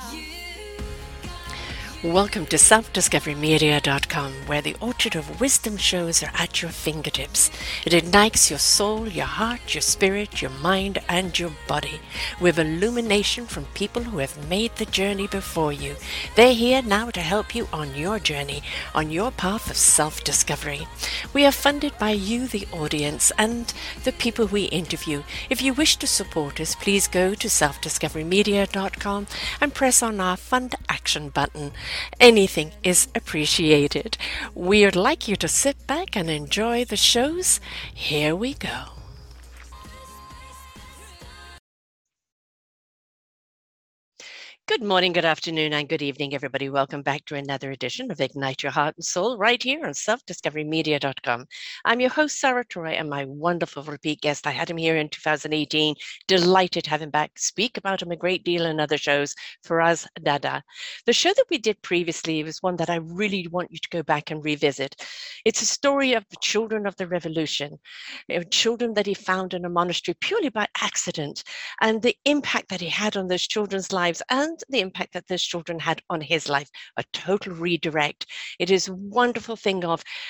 Welcome to selfdiscoverymedia.com, where the Orchard of Wisdom shows are at your fingertips. It ignites your soul, your heart, your spirit, your mind, and your body with illumination from people who have made the journey before you. They're here now to help you on your journey, on your path of self-discovery. We are funded by you, the audience, and the people we interview. If you wish to support us, please go to selfdiscoverymedia.com and press on our Fund Action button. Anything is appreciated. We'd like you to sit back and enjoy the shows. Here we go. Good morning, good afternoon, and good evening, everybody. Welcome back to another edition of Ignite Your Heart and Soul right here on selfdiscoverymedia.com. I'm your host, Sarah Troy, and my wonderful repeat guest. I had him here in 2018. Delighted to have him back. Speak about him a great deal in other shows. Faraz Dada. The show that we did previously was one that I really want you to go back and revisit. It's a story of the children of the revolution, children that he found in a monastery purely by accident, and the impact that he had on those children's lives and the impact that those children had on his life. A total redirect. It is a wonderful thing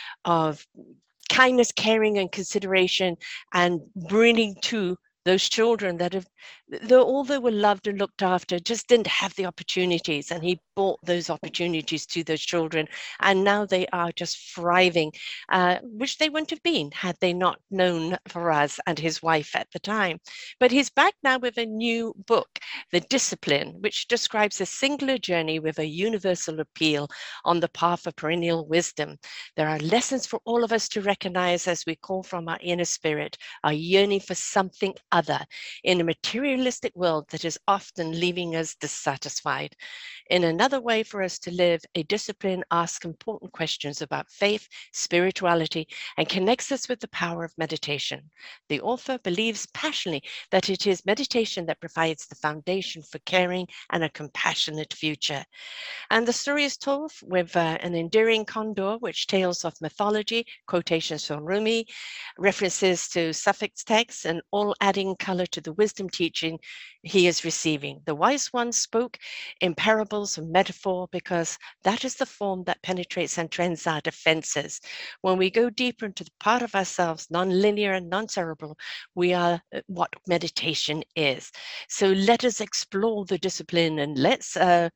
of kindness, caring, and consideration, and bringing to those children that have, although were loved and looked after, just didn't have the opportunities, and he brought those opportunities to those children, and now they are just thriving, which they wouldn't have been had they not known Faraz and his wife at the time. But he's back now with a new book, The Discipline, which describes a singular journey with a universal appeal on the path of perennial wisdom. There are lessons for all of us to recognize as we call from our inner spirit, our yearning for something other in a materialistic world that is often leaving us dissatisfied. In another way for us to live, a discipline asks important questions about faith, spirituality, and connects us with the power of meditation. The author believes passionately that it is meditation that provides the foundation for caring and a compassionate future. And the story is told with an endearing condor, which tales of mythology, quotations from Rumi, references to Sufic texts, and all adding color to the wisdom teaching he is receiving. The wise one spoke in parables and metaphor because that is the form that penetrates and trends our defenses. When we go deeper into the part of ourselves, non-linear and non-cerebral, we are what meditation is. So let us explore the discipline, and let's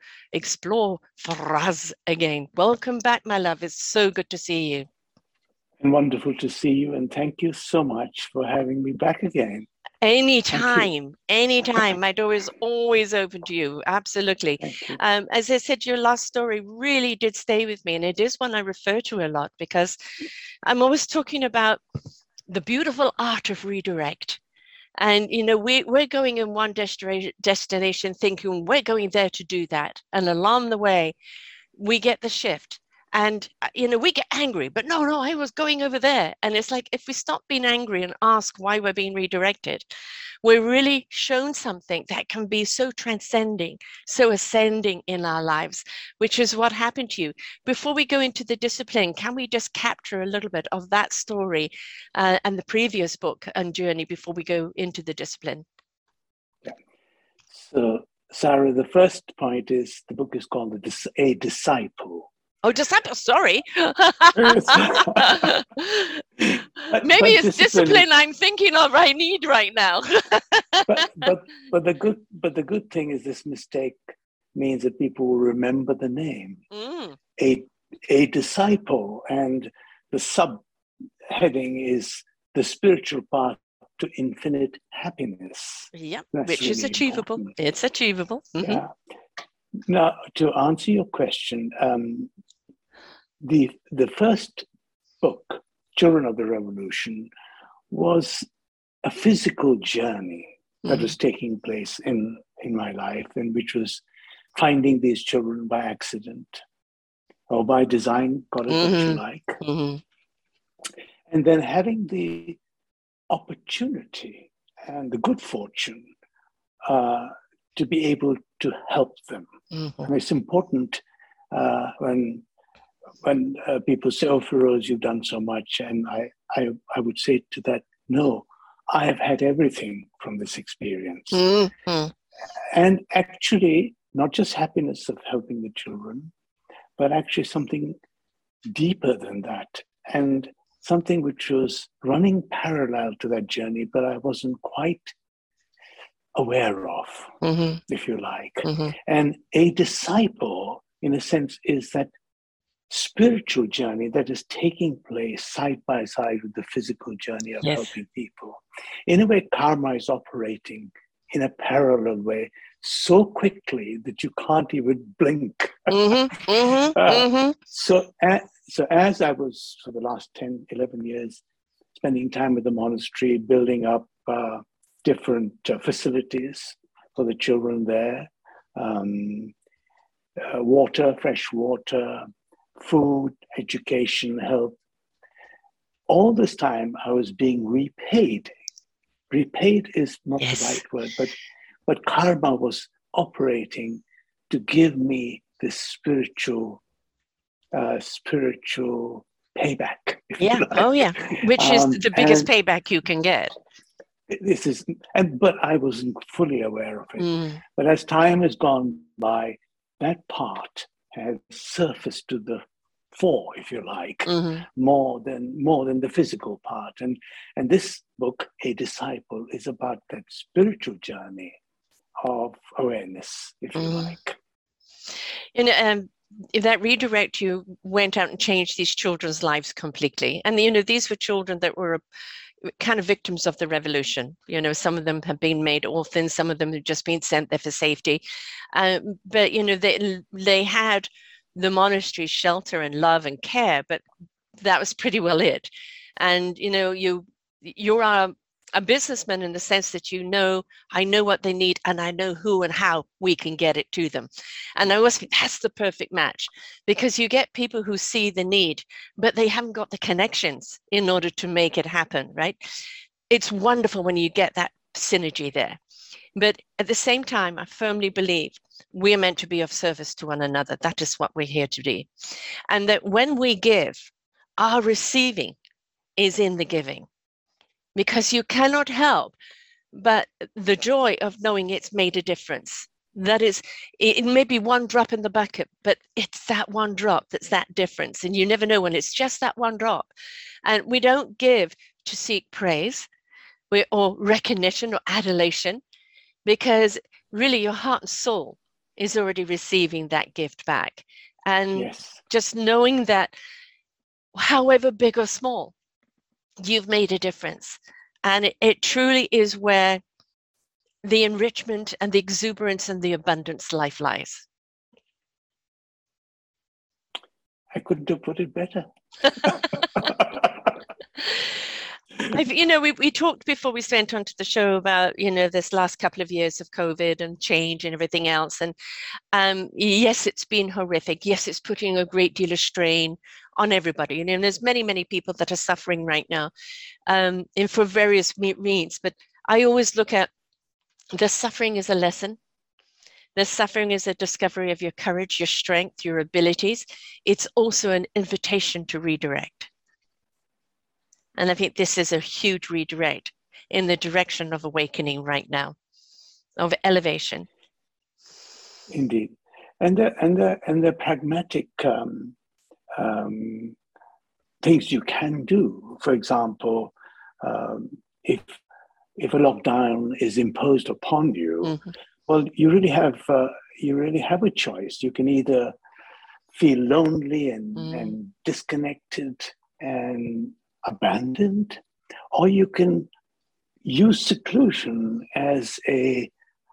explore Faraz again. Welcome back, my love. It's so good to see you. And wonderful to see you, and thank you so much for having me back again. Anytime. My door is always open to you. Absolutely. As I said, your last story really did stay with me, and it is one I refer to a lot because I'm always talking about the beautiful art of redirect. And, you know, we're going in one destination thinking we're going there to do that. And along the way, we get the shift. And, you know, we get angry, but no, I was going over there. And it's like, if we stop being angry and ask why we're being redirected, we're really shown something that can be so transcending, so ascending in our lives, which is what happened to you. Before we go into the discipline, can we just capture a little bit of that story and the previous book and journey before we go into the discipline? Yeah. So, Sarah, the first point is the book is called A Disciple. Oh, disciple, sorry. Maybe it's discipline I'm thinking of I need right now. but the good thing is this mistake means that people will remember the name. A disciple, and the subheading is the spiritual path to infinite happiness. Yeah, which really is achievable. Important. It's achievable. Mm-hmm. Yeah. Now, to answer your question, the first book, Children of the Revolution, was a physical journey that was taking place in my life, and which was finding these children by accident or by design, call it what you like, and then having the opportunity and the good fortune to be able to help them. And it's important when people say, "Oh, Faraz, you've done so much," and I would say to that, no, I have had everything from this experience. And actually, not just happiness of helping the children, but actually something deeper than that, and something which was running parallel to that journey, but I wasn't quite aware of, if you like. And a disciple, in a sense, is that spiritual journey that is taking place side by side with the physical journey of helping people. In a way, karma is operating in a parallel way so quickly that you can't even blink. So as I was, for the last 10, 11 years, spending time with the monastery, building up different facilities for the children there, water, fresh water, food, education, health. All this time I was being repaid. Repaid is not the right word, but karma was operating to give me this spiritual payback. Yeah. Oh, yeah. Which is the biggest payback you can get. But I wasn't fully aware of it. But as time has gone by, that part has surfaced to the fore, if you like, more than the physical part. And this book, A Disciple, is about that spiritual journey of awareness, if you like. And that redirect, you went out and changed these children's lives completely. And these were children that were kind of victims of the revolution. Some of them have been made orphans, some of them have just been sent there for safety. But they had the monastery shelter and love and care, but that was pretty well it. And you're a businessman in the sense that I know what they need, and I know who and how we can get it to them. And I always think that's the perfect match, because you get people who see the need, but they haven't got the connections in order to make it happen, right? It's wonderful when you get that synergy there. But at the same time, I firmly believe we're meant to be of service to one another. That is what we're here to do. And that when we give, our receiving is in the giving. Because you cannot help but the joy of knowing it's made a difference. That is, it may be one drop in the bucket, but it's that one drop that's that difference. And you never know when it's just that one drop. And we don't give to seek praise or recognition or adulation, because really your heart and soul is already receiving that gift back. And just knowing that, however big or small, you've made a difference. And it truly is where the enrichment and the exuberance and the abundance life lies. I couldn't have put it better. We talked before we went onto the show about, this last couple of years of COVID and change and everything else. And yes, it's been horrific. Yes, it's putting a great deal of strain on everybody. And there's many, many people that are suffering right now, and for various means. But I always look at the suffering as a lesson. The suffering is a discovery of your courage, your strength, your abilities. It's also an invitation to redirect. And I think this is a huge redirect in the direction of awakening right now, of elevation. Indeed. And the pragmatic things you can do. For example, if a lockdown is imposed upon you, well, you really have a choice. You can either feel lonely and disconnected and abandoned, or you can use seclusion as a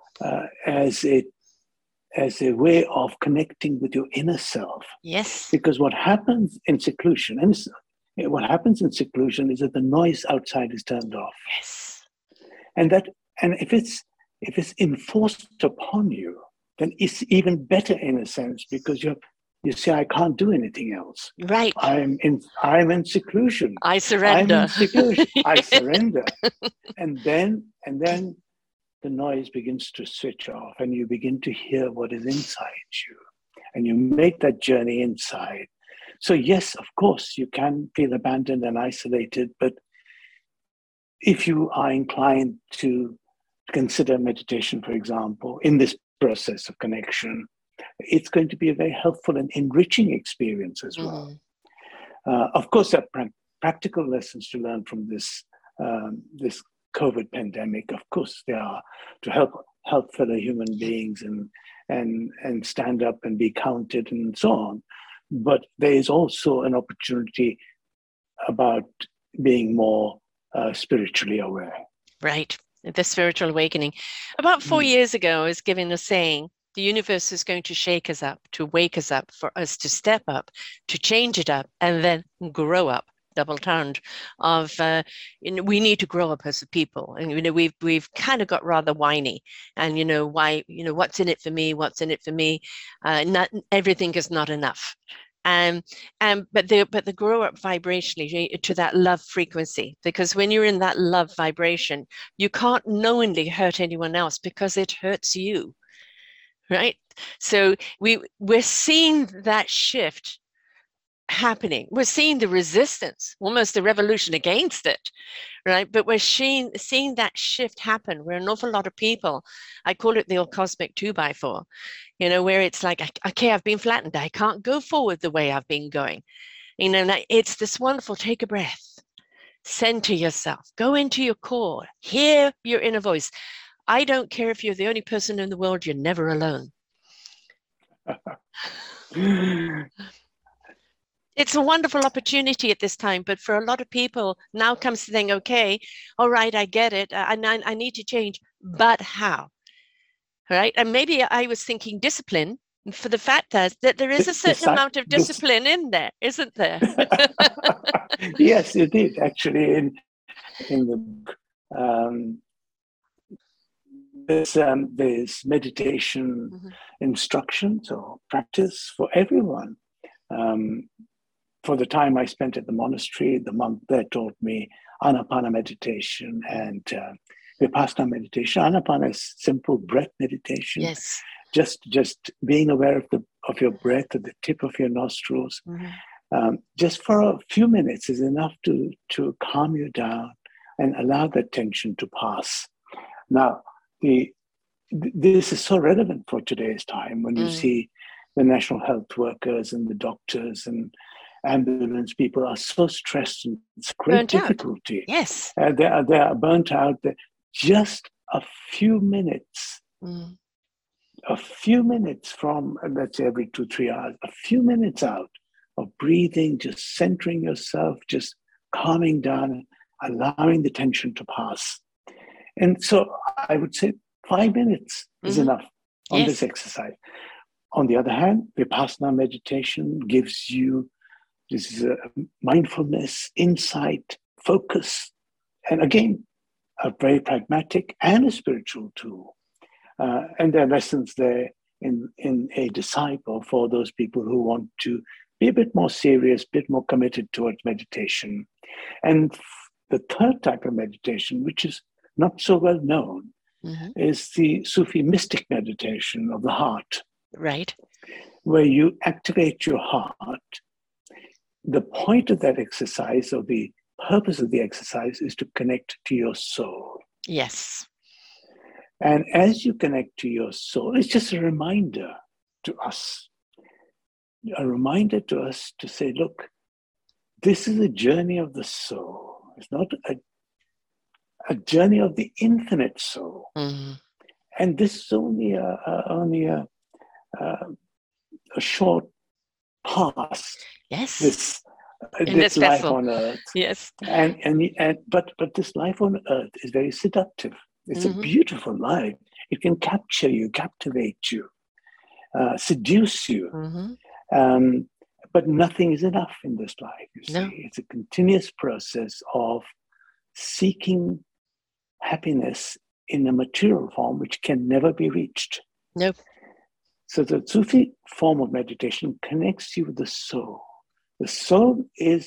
way of connecting with your inner self. Yes. Because what happens in seclusion, is that the noise outside is turned off. Yes. And if it's enforced upon you, then it's even better in a sense, because you say, I can't do anything else. Right. I'm in seclusion. I surrender. I'm in seclusion. I surrender. And then the noise begins to switch off, and you begin to hear what is inside you. And you make that journey inside. So yes, of course, you can feel abandoned and isolated, but if you are inclined to consider meditation, for example, in this process of connection, it's going to be a very helpful and enriching experience as well. Of course, there are practical lessons to learn from this COVID pandemic. Of course, there are to help fellow human beings and stand up and be counted and so on. But there is also an opportunity about being more spiritually aware. Right. The spiritual awakening. About 4 years ago, I was given a saying, the universe is going to shake us up, to wake us up, for us to step up, to change it up, and then grow up. Double turned of we need to grow up as a people, and we've kind of got rather whiny, and why what's in it for me, not everything is not enough. But the grow up vibrationally to that love frequency, because when you're in that love vibration, you can't knowingly hurt anyone else because it hurts you, right? So we're seeing that shift happening. We're seeing the resistance, almost the revolution against it, right? But we're seeing that shift happen where an awful lot of people, I call it the old cosmic 2x4, where it's like, okay, I've been flattened. I can't go forward the way I've been going. It's this wonderful, take a breath, center yourself, go into your core, hear your inner voice. I don't care if you're the only person in the world, you're never alone. It's a wonderful opportunity at this time, but for a lot of people, now comes the thing, okay, all right, I get it, I need to change, but how? Right? And maybe I was thinking discipline, for the fact that there is a certain amount of discipline in there, isn't there? Yes, it is, actually. In the book, there's meditation instructions or practice for everyone. For the time I spent at the monastery, the monk there taught me Anapana meditation and Vipassana meditation. Anapana is simple breath meditation. Yes. Just being aware of your breath at the tip of your nostrils. Just for a few minutes is enough to calm you down and allow that tension to pass. Now, this is so relevant for today's time when you see the national health workers and the doctors and ambulance people are so stressed and it's great burnt difficulty. Out. Yes. They are burnt out. Just a few minutes, from, let's say, every 2-3 hours, a few minutes out of breathing, just centering yourself, just calming down, allowing the tension to pass. And so I would say 5 minutes is enough on this exercise. On the other hand, Vipassana meditation gives you this mindfulness, insight, focus, and again, a very pragmatic and a spiritual tool. And there are lessons there in a disciple for those people who want to be a bit more serious, a bit more committed towards meditation. And the third type of meditation, which is not so well known, is the Sufi mystic meditation of the heart. Right. Where you activate your heart. The point of that exercise, or the purpose of the exercise, is to connect to your soul. Yes. And as you connect to your soul, it's just a reminder to us to say, look, this is a journey of the soul. It's not a journey of the infinite soul. And this is only a short pass. Yes. This life on earth. Yes. But this life on earth is very seductive. It's a beautiful life. It can capture you, captivate you, seduce you. But nothing is enough in this life, you see. No. It's a continuous process of seeking happiness in a material form which can never be reached. Nope. So the Sufi form of meditation connects you with the soul. The soul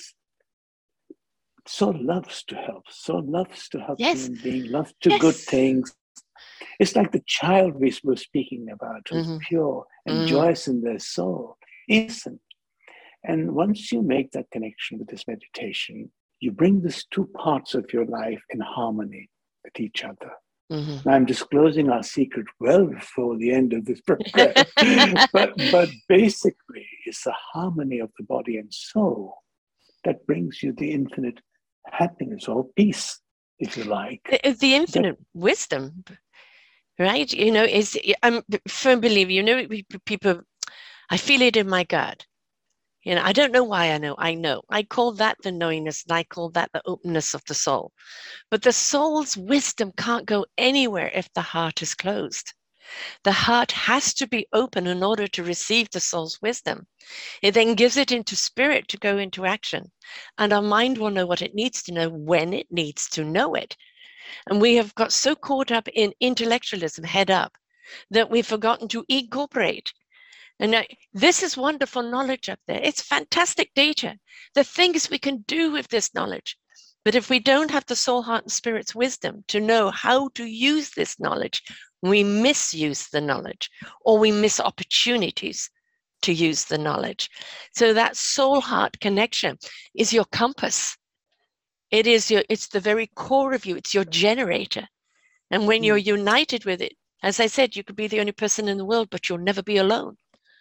loves to help yes. human beings, loves to good things. It's like the child we were speaking about, who's pure and joyous in their soul, innocent. And once you make that connection with this meditation, you bring these two parts of your life in harmony with each other. Mm-hmm. I'm disclosing our secret well before the end of this program. but basically, it's the harmony of the body and soul that brings you the infinite happiness or peace, if you like. It's the infinite wisdom, right? I'm a firm believer, people, I feel it in my gut. I don't know why I know. I know. I call that the knowingness, and I call that the openness of the soul. But the soul's wisdom can't go anywhere if the heart is closed. The heart has to be open in order to receive the soul's wisdom. It then gives it into spirit to go into action. And our mind will know what it needs to know when it needs to know it. And we have got so caught up in intellectualism, head up, that we've forgotten to incorporate. And this is wonderful knowledge up there. It's fantastic data. The things we can do with this knowledge. But if we don't have the soul, heart, and spirit's wisdom to know how to use this knowledge, we misuse the knowledge, or we miss opportunities to use the knowledge. So that soul-heart connection is your compass. It's the very core of you. It's your generator. And when you're united with it, as I said, you could be the only person in the world, but you'll never be alone.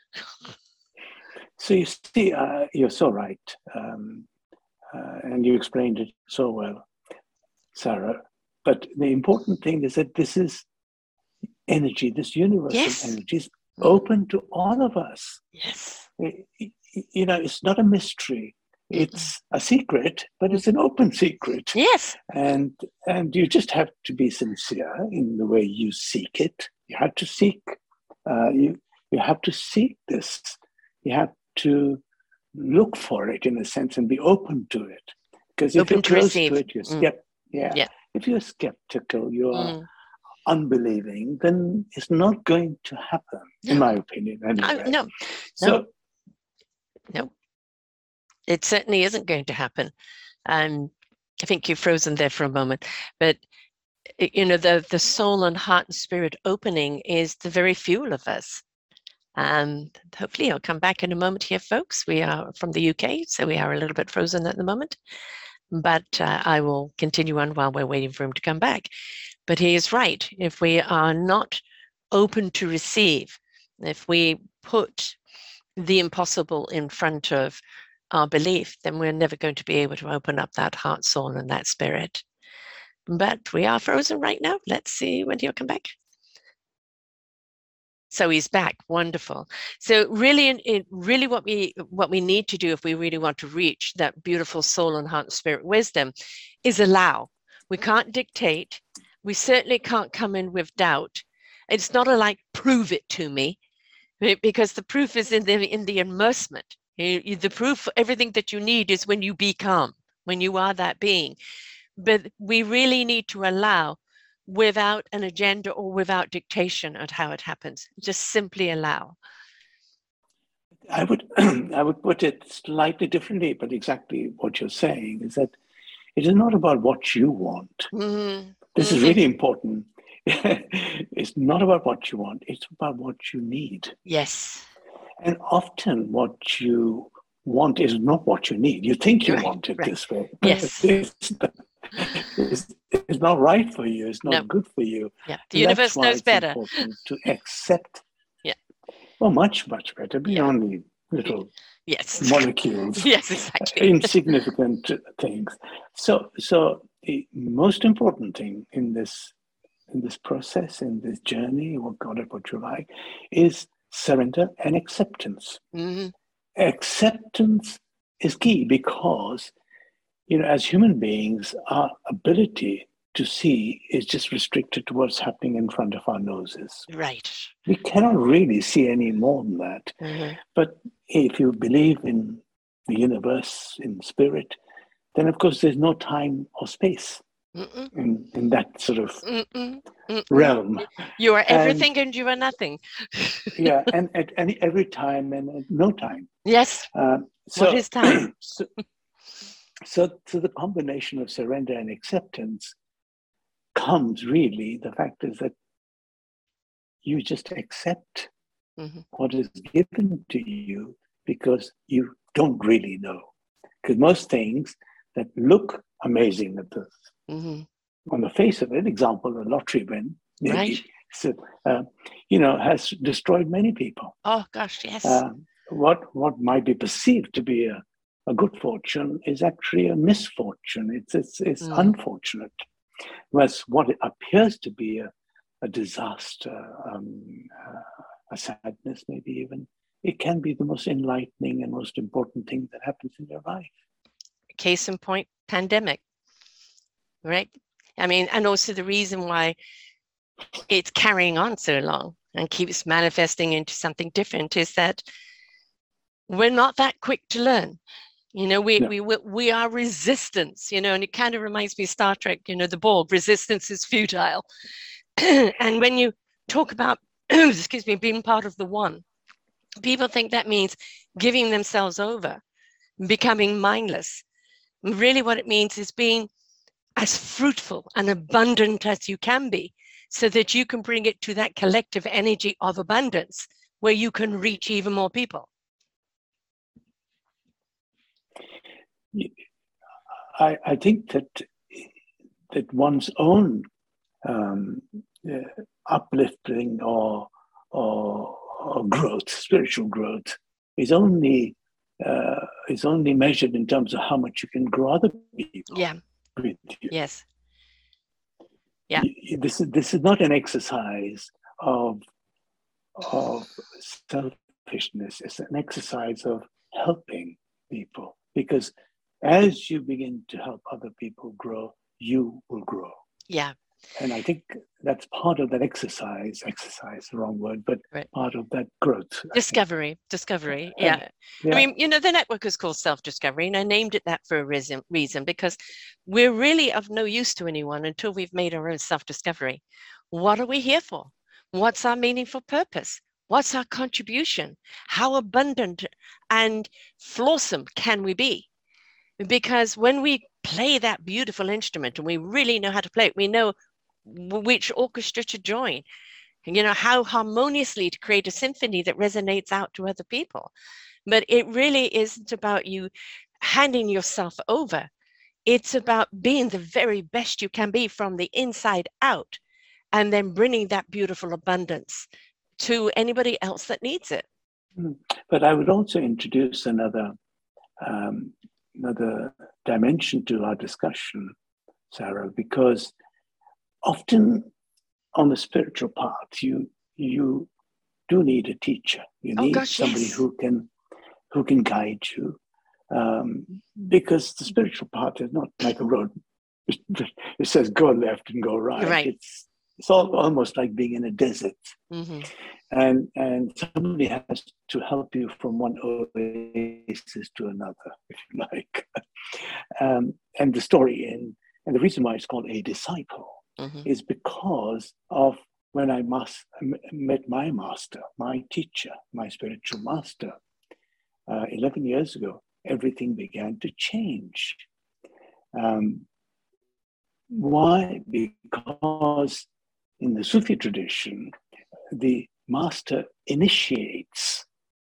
So you see, you're so right. And you explained it so well, Sarah. But the important thing is that this is energy, this universal energy is open to all of us. Yes. It's not a mystery. It's a secret, but it's an open secret. Yes. And you just have to be sincere in the way you seek it. You have to seek. You have to seek this. You have to look for it in a sense and be open to it. Because if you're close to it, you're If you're skeptical, you're unbelieving, then it's not going to happen, in my opinion. Anyway. No. It certainly isn't going to happen. I think you've frozen there for a moment, but the soul and heart and spirit opening is the very fuel of us. And hopefully I'll come back in a moment here, folks. We are from the UK, so we are a little bit frozen at the moment, but I will continue on while we're waiting for him to come back. But he is right. If we are not open to receive, if we put the impossible in front of our belief, then we're never going to be able to open up that heart, soul, and that spirit. But we are frozen right now. Let's see when he'll come back. So he's back. Wonderful. So really what we need to do if we really want to reach that beautiful soul and heart and spirit wisdom is allow. We can't dictate. We certainly can't come in with doubt. It's not like prove it to me, because the proof is in the immersement. The proof, everything that you need is when you become, when you are that being. But we really need to allow without an agenda or without dictation at how it happens. Just simply allow. I would put it slightly differently, but exactly what you're saying is that it is not about what you want. Mm-hmm. This is really important. It's not about what you want. It's about what you need. Yes. And often what you want is not what you need. You think you want it this way. Yes. It's not right for you. It's not good for you. Yeah. The universe knows better. It's important to accept. Yeah. Well, much, much better beyond the little molecules. Yes, exactly. Insignificant things. So the most important thing in this process, in this journey, or call it what you like, is surrender and acceptance. Mm-hmm. Acceptance is key because, as human beings, our ability to see is just restricted to what's happening in front of our noses. Right. We cannot really see any more than that. Mm-hmm. But if you believe in the universe, in spirit, then of course there's no time or space in that sort of realm. You are everything and you are nothing. and at every time and at no time. Yes. What is time? So the combination of surrender and acceptance comes really, the fact is that you just accept what is given to you because you don't really know. Because most things that look amazing at this on the face of it, example, a lottery win, maybe, Right. so, has destroyed many people. Oh gosh, yes. What might be perceived to be a good fortune is actually a misfortune. It's unfortunate. Whereas what appears to be a disaster, a sadness, maybe even, it can be the most enlightening and most important thing that happens in your life. Case in point, pandemic, right? I mean, and also the reason why it's carrying on so long and keeps manifesting into something different is that we're not that quick to learn. We are resistance, and it kind of reminds me of Star Trek, the Borg, resistance is futile. And when you talk about, excuse me, being part of the one, people think that means giving themselves over, becoming mindless. Really what it means is being as fruitful and abundant as you can be, so that you can bring it to that collective energy of abundance where you can reach even more people. I think that one's own uplifting or growth, spiritual growth, is only measured in terms of how much you can grow other people. Yeah. With you. Yes. Yeah. This is not an exercise of selfishness. It's an exercise of helping people, because as you begin to help other people grow, you will grow. Yeah. And I think that's part of that exercise, the wrong word, but right. Part of that growth. Discovery. Yeah. I mean, the network is called Self-Discovery, and I named it that for a reason, because we're really of no use to anyone until we've made our own self-discovery. What are we here for? What's our meaningful purpose? What's our contribution? How abundant and flawsome can we be? Because when we play that beautiful instrument and we really know how to play it, we know which orchestra to join, and how harmoniously to create a symphony that resonates out to other people. But it really isn't about you handing yourself over. It's about being the very best you can be from the inside out, and then bringing that beautiful abundance to anybody else that needs it. But I would also introduce another dimension to our discussion, Sarah, because often on the spiritual path, you do need a teacher. You need somebody who can guide you, because the spiritual path is not like a road. It says go left and go right. Right. It's almost like being in a desert, mm-hmm. and somebody has to help you from one oasis to another, if you like. And the story and the reason why it's called A Disciple mm-hmm. is because of when I met my master, my teacher, my spiritual master, 11 years ago. Everything began to change. Why? Because in the Sufi tradition, the master initiates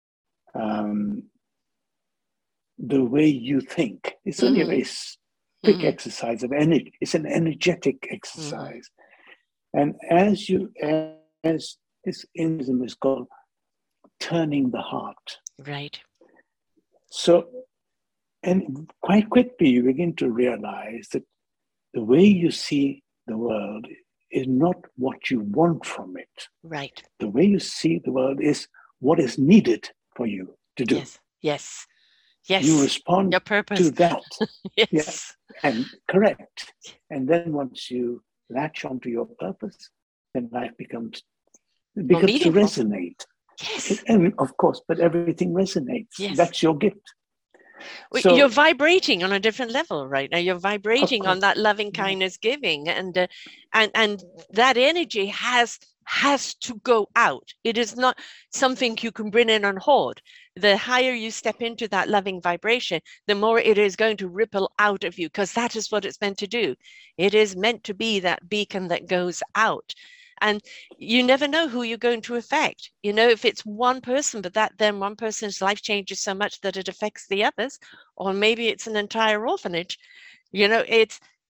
the way you think. It's only a very quick mm-hmm. exercise of energy. It's an energetic exercise. Mm-hmm. And as this Hinduism is called turning the heart. Right. So, and quite quickly you begin to realize that the way you see the world is not what you want from it. Right. The way you see the world is what is needed for you to do. Yes. You respond your purpose. to that. Yes. Yeah. And correct. And then once you latch onto your purpose, then life begins to resonate. Yes. And of course, but everything resonates. Yes. That's your gift. So, you're vibrating on a different level right now. You're vibrating on that loving kindness giving, and that energy has to go out. It is not something you can bring in and hoard. The higher you step into that loving vibration, the more it is going to ripple out of you, because that is what it's meant to do. It is meant to be that beacon that goes out. And you never know who you're going to affect. If it's one person, but then one person's life changes so much that it affects the others, or maybe it's an entire orphanage. It's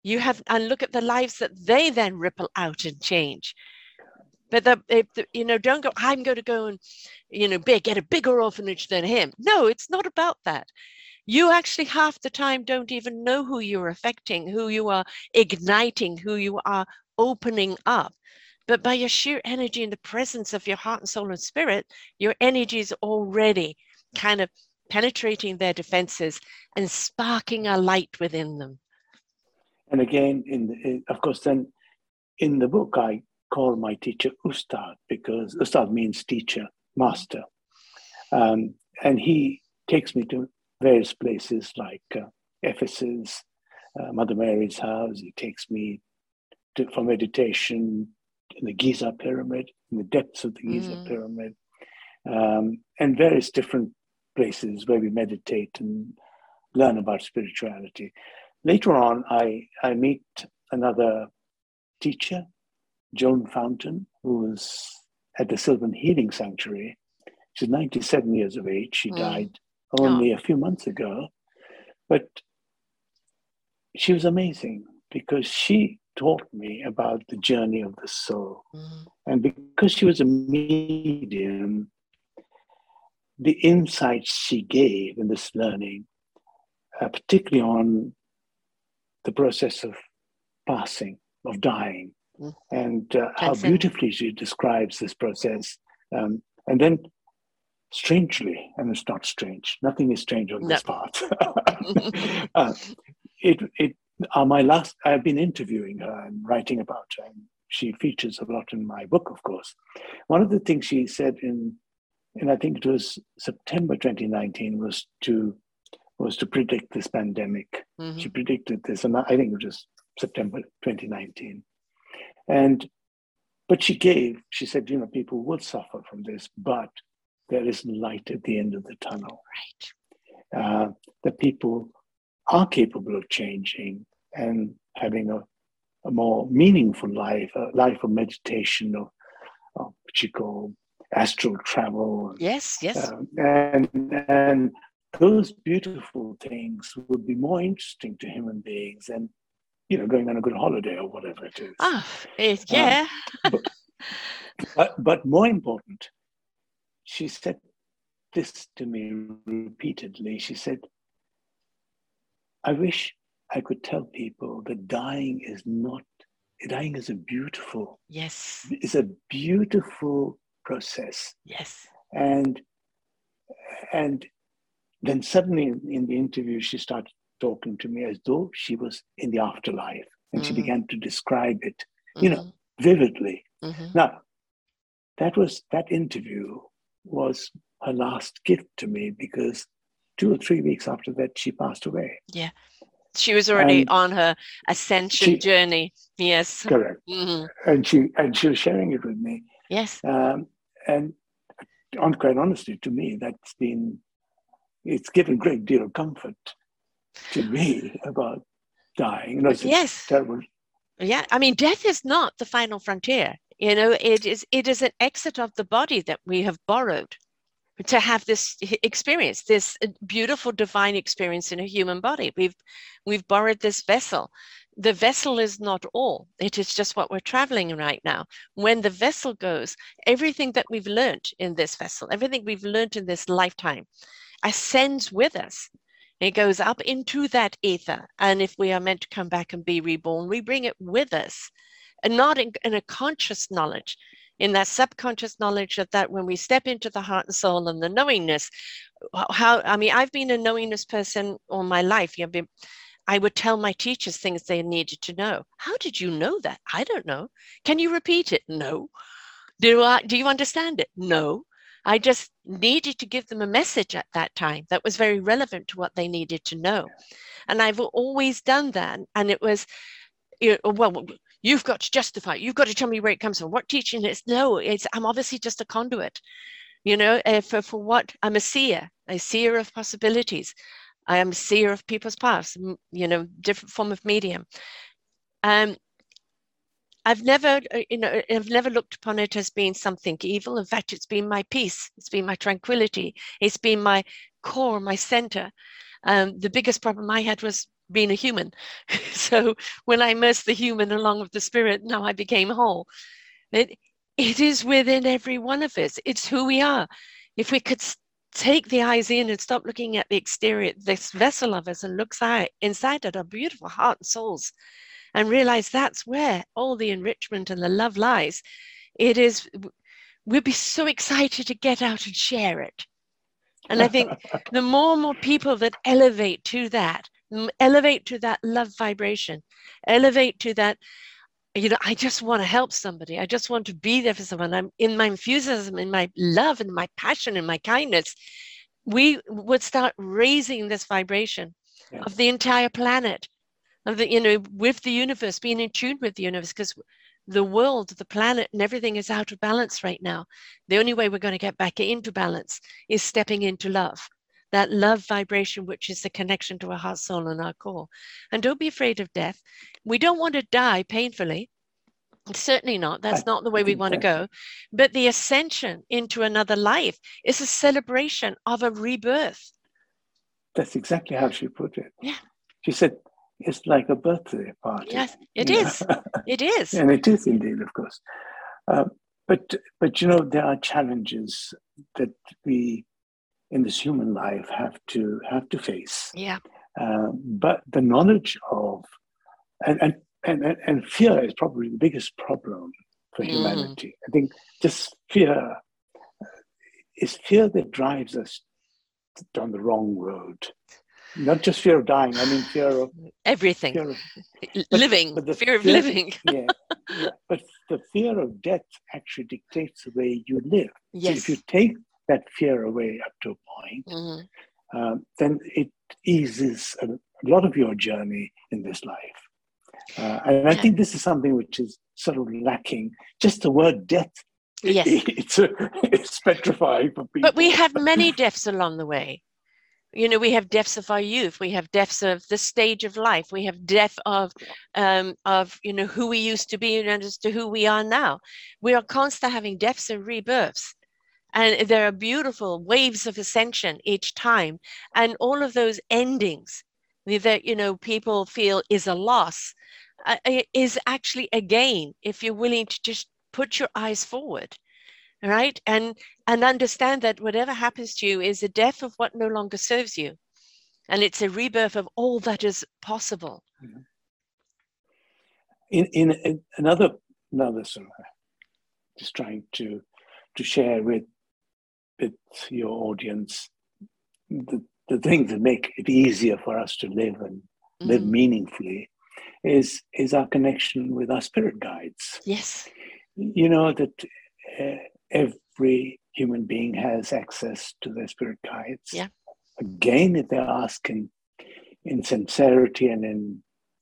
You have, and look at the lives that they then ripple out and change. But don't go, I'm going to go and, get a bigger orphanage than him. No, it's not about that. You actually half the time don't even know who you're affecting, who you are igniting, who you are opening up. But by your sheer energy and the presence of your heart and soul and spirit, your energy is already kind of penetrating their defenses and sparking a light within them. And again, of course, then in the book, I call my teacher Ustad, because Ustad means teacher, master. And he takes me to various places like Ephesus, Mother Mary's house. He takes me for meditation in the Giza pyramid, in the depths of the Giza pyramid, and various different places where we meditate and learn about spirituality. Later on, I meet another teacher, Joan Fountain, who was at the Sylvan Healing Sanctuary. She's 97 years of age. She died only a few months ago. But she was amazing because she taught me about the journey of the soul. And because she was a medium, the insights she gave in this learning, particularly on the process of passing, of dying, and how beautifully she describes this process. And then, strangely, and it's not strange, nothing is strange on this part. I've been interviewing her and writing about her, and she features a lot in my book, of course. One of the things she said in I think it was September 2019 was to predict this pandemic. She predicted this, and I think it was September 2019. But she said, people will suffer from this, but there is light at the end of the tunnel. Right. That people are capable of changing and having a more meaningful life, a life of meditation, of what you call astral travel. Yes. And those beautiful things would be more interesting to human beings than, going on a good holiday or whatever it is. Yeah. But more important, she said this to me repeatedly. She said, I wish I could tell people that dying is a beautiful, it's a beautiful process. Yes. And then suddenly in the interview, she started talking to me as though she was in the afterlife. And she began to describe it, vividly. Now, that interview was her last gift to me, because 2 or 3 weeks after that, she passed away. Yeah. She was already on her ascension journey. Yes. Correct. And she was sharing it with me. Yes. And quite honestly, to me, it's given a great deal of comfort to me about dying. It's terrible. Yeah. I mean, death is not the final frontier. It is an exit of the body that we have borrowed to have this experience, this beautiful divine experience in a human body. We've borrowed this vessel. The vessel is not all. It is just what we're traveling in right now. When the vessel goes, everything that we've learned in this vessel, everything we've learned in this lifetime ascends with us. It goes up into that ether. And if we are meant to come back and be reborn, we bring it with us, and not in a conscious knowledge, in that subconscious knowledge that when we step into the heart and soul and the knowingness, I've been a knowingness person all my life. I would tell my teachers things they needed to know. How did you know that? I don't know. Can you repeat it? No. Do you understand it? No. I just needed to give them a message at that time that was very relevant to what they needed to know. And I've always done that. And it was, you've got to justify it. You've got to tell me where it comes from. What teaching is? No, I'm obviously just a conduit, for what? I'm a seer of possibilities. I am a seer of people's paths, different form of medium. I've never looked upon it as being something evil. In fact, it's been my peace. It's been my tranquility. It's been my core, my center. The biggest problem I had was being a human. So when I immersed the human along with the spirit, now I became whole. It, it is within every one of us. It's who we are. If we could take the eyes in and stop looking at the exterior, this vessel of us, and look inside at our beautiful heart and souls, and realize that's where all the enrichment and the love lies. It is, we'll be so excited to get out and share it. And I think the more and more people that elevate to that love vibration, elevate to that, I just want to help somebody. I just want to be there for someone. I'm in my enthusiasm, in my love, and my passion, and my kindness. We would start raising this vibration of the entire planet, of the, with the universe, being in tune with the universe, because the world, the planet, and everything is out of balance right now. The only way we're going to get back into balance is stepping into love, that love vibration, which is the connection to our heart, soul, and our core. And don't be afraid of death. We don't want to die painfully. Certainly not. That's not the way we want to go. But the ascension into another life is a celebration of a rebirth. That's exactly how she put it. Yeah. She said, it's like a birthday party. Yes, it is. It is. And it is indeed, of course. But there are challenges that we, in this human life, have to face. Yeah. But the knowledge of and fear is probably the biggest problem for humanity. I think just fear is fear that drives us down the wrong road. Not just fear of dying, I mean fear of everything. Fear of fear of living. Yeah. But the fear of death actually dictates the way you live. Yes. So if you take that fear away up to a point, then it eases a lot of your journey in this life. And I think this is something which is sort of lacking. Just the word death, yes, it's petrifying for people. But we have many deaths along the way. We have deaths of our youth. We have deaths of the stage of life. We have death of who we used to be and as to who we are now. We are constantly having deaths and rebirths. And there are beautiful waves of ascension each time. And all of those endings that, people feel is a loss is actually a gain if you're willing to just put your eyes forward. Right? And understand that whatever happens to you is a death of what no longer serves you. And it's a rebirth of all that is possible. In another sort of, just trying to share with your audience the things that make it easier for us to live and live meaningfully is our connection with our spirit guides. Yes. That every human being has access to their spirit guides. Yeah. Again, if they're asking in sincerity and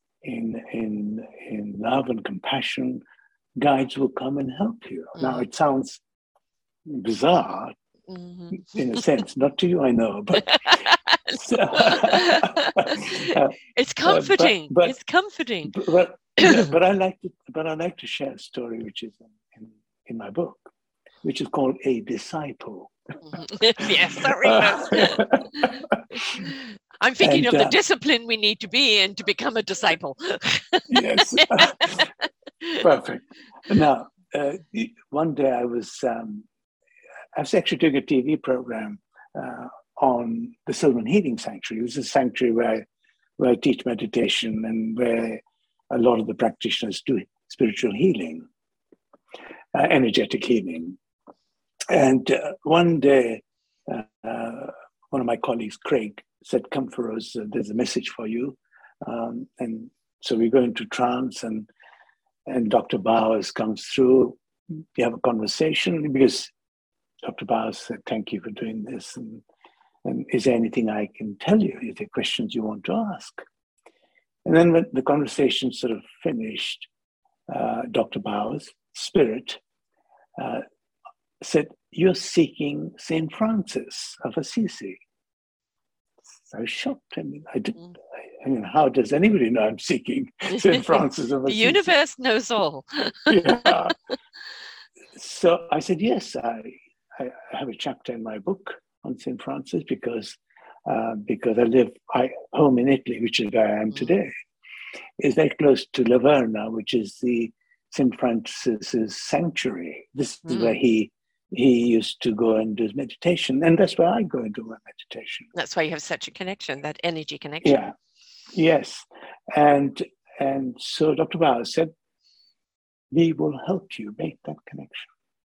in love and compassion, guides will come and help you. Now, it sounds bizarre in a sense, not to you, I know, but it's comforting. It's comforting. But I like to share a story which is in my book, which is called A Disciple. Yes, that remembers. I'm thinking of the discipline we need to be in to become a disciple. Yes. Perfect. Now, one day I was actually doing a TV program on the Sylvan Healing Sanctuary. It was a sanctuary where I teach meditation and where a lot of the practitioners do spiritual healing, energetic healing. And one day, one of my colleagues, Craig, said, "Come for us, there's a message for you." And so we go into trance and Dr. Bowers comes through. We have a conversation because Dr. Bowers said, "Thank you for doing this. And is there anything I can tell you? Is there questions you want to ask?" And then when the conversation sort of finished, Dr. Bowers, Spirit, said, "You're seeking St. Francis of Assisi." I was shocked. I mean, how does anybody know I'm seeking St. Francis of Assisi? The universe knows all. Yeah. So I said, yes, I have a chapter in my book on St. Francis because because home in Italy, which is where I am today, is very close to Laverna, which is the St. Francis's sanctuary. This is where he used to go and do his meditation, and that's where I go and do my meditation. That's why you have such a connection, that energy connection. Yeah, yes, and so Dr. Bowers said, we will help you make that connection.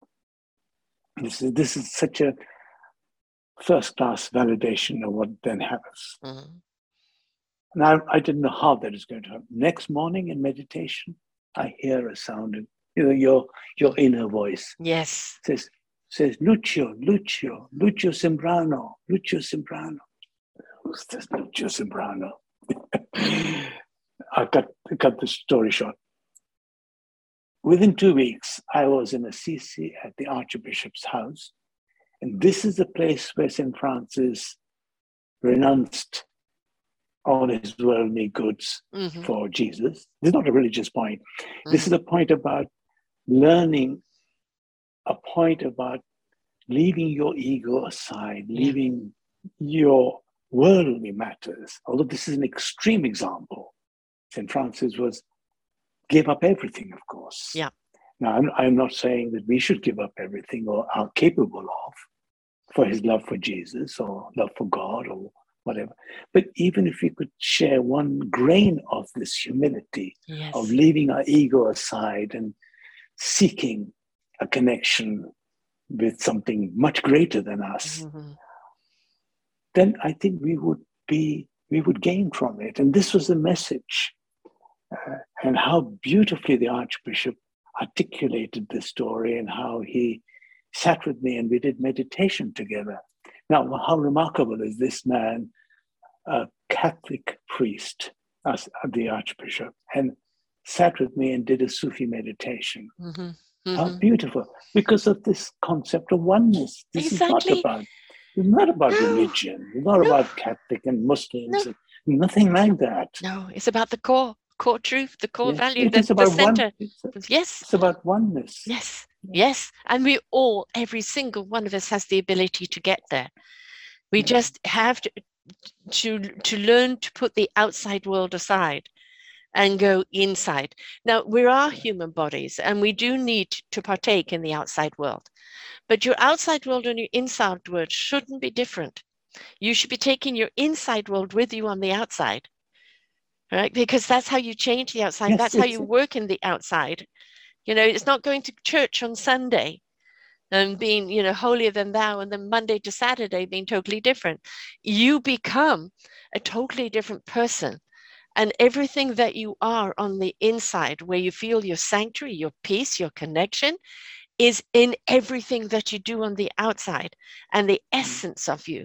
This is such a first-class validation of what then happens. Now, I didn't know how that is going to happen. Next morning in meditation, I hear a sound, and your inner voice. Yes. Says Lucio Sembrano. Who's this Lucio Sembrano? I cut the story short. Within 2 weeks, I was in Assisi at the Archbishop's house. And this is the place where St. Francis renounced all his worldly goods for Jesus. This is not a religious point. This is a point about learning, a point about leaving your ego aside, leaving your worldly matters. Although this is an extreme example, St. Francis gave up everything, of course. Yeah. Now, I'm not saying that we should give up everything or are capable of for his love for Jesus or love for God or whatever. But even if we could share one grain of this humility, of leaving our ego aside and seeking a connection with something much greater than us, then I think we would gain from it. And this was the message. And how beautifully the Archbishop articulated this story, and how he sat with me and we did meditation together. Now, how remarkable is this man, a Catholic priest, as the Archbishop, and sat with me and did a Sufi meditation. How beautiful, because of this concept of oneness. This is not about religion. It's not about Catholic and Muslims. No. Nothing like that. No, it's about the core truth, the core value, the center. It's about oneness. Yes. And we all, every single one of us, has the ability to get there. We just have to learn to put the outside world aside and go inside. Now, we are human bodies, and we do need to partake in the outside world. But your outside world and your inside world shouldn't be different. You should be taking your inside world with you on the outside. Right? Because that's how you change the outside. That's how you work in the outside. It's not going to church on Sunday and being, holier than thou, and then Monday to Saturday being totally different. You become a totally different person. And everything that you are on the inside, where you feel your sanctuary, your peace, your connection, is in everything that you do on the outside. And the essence of you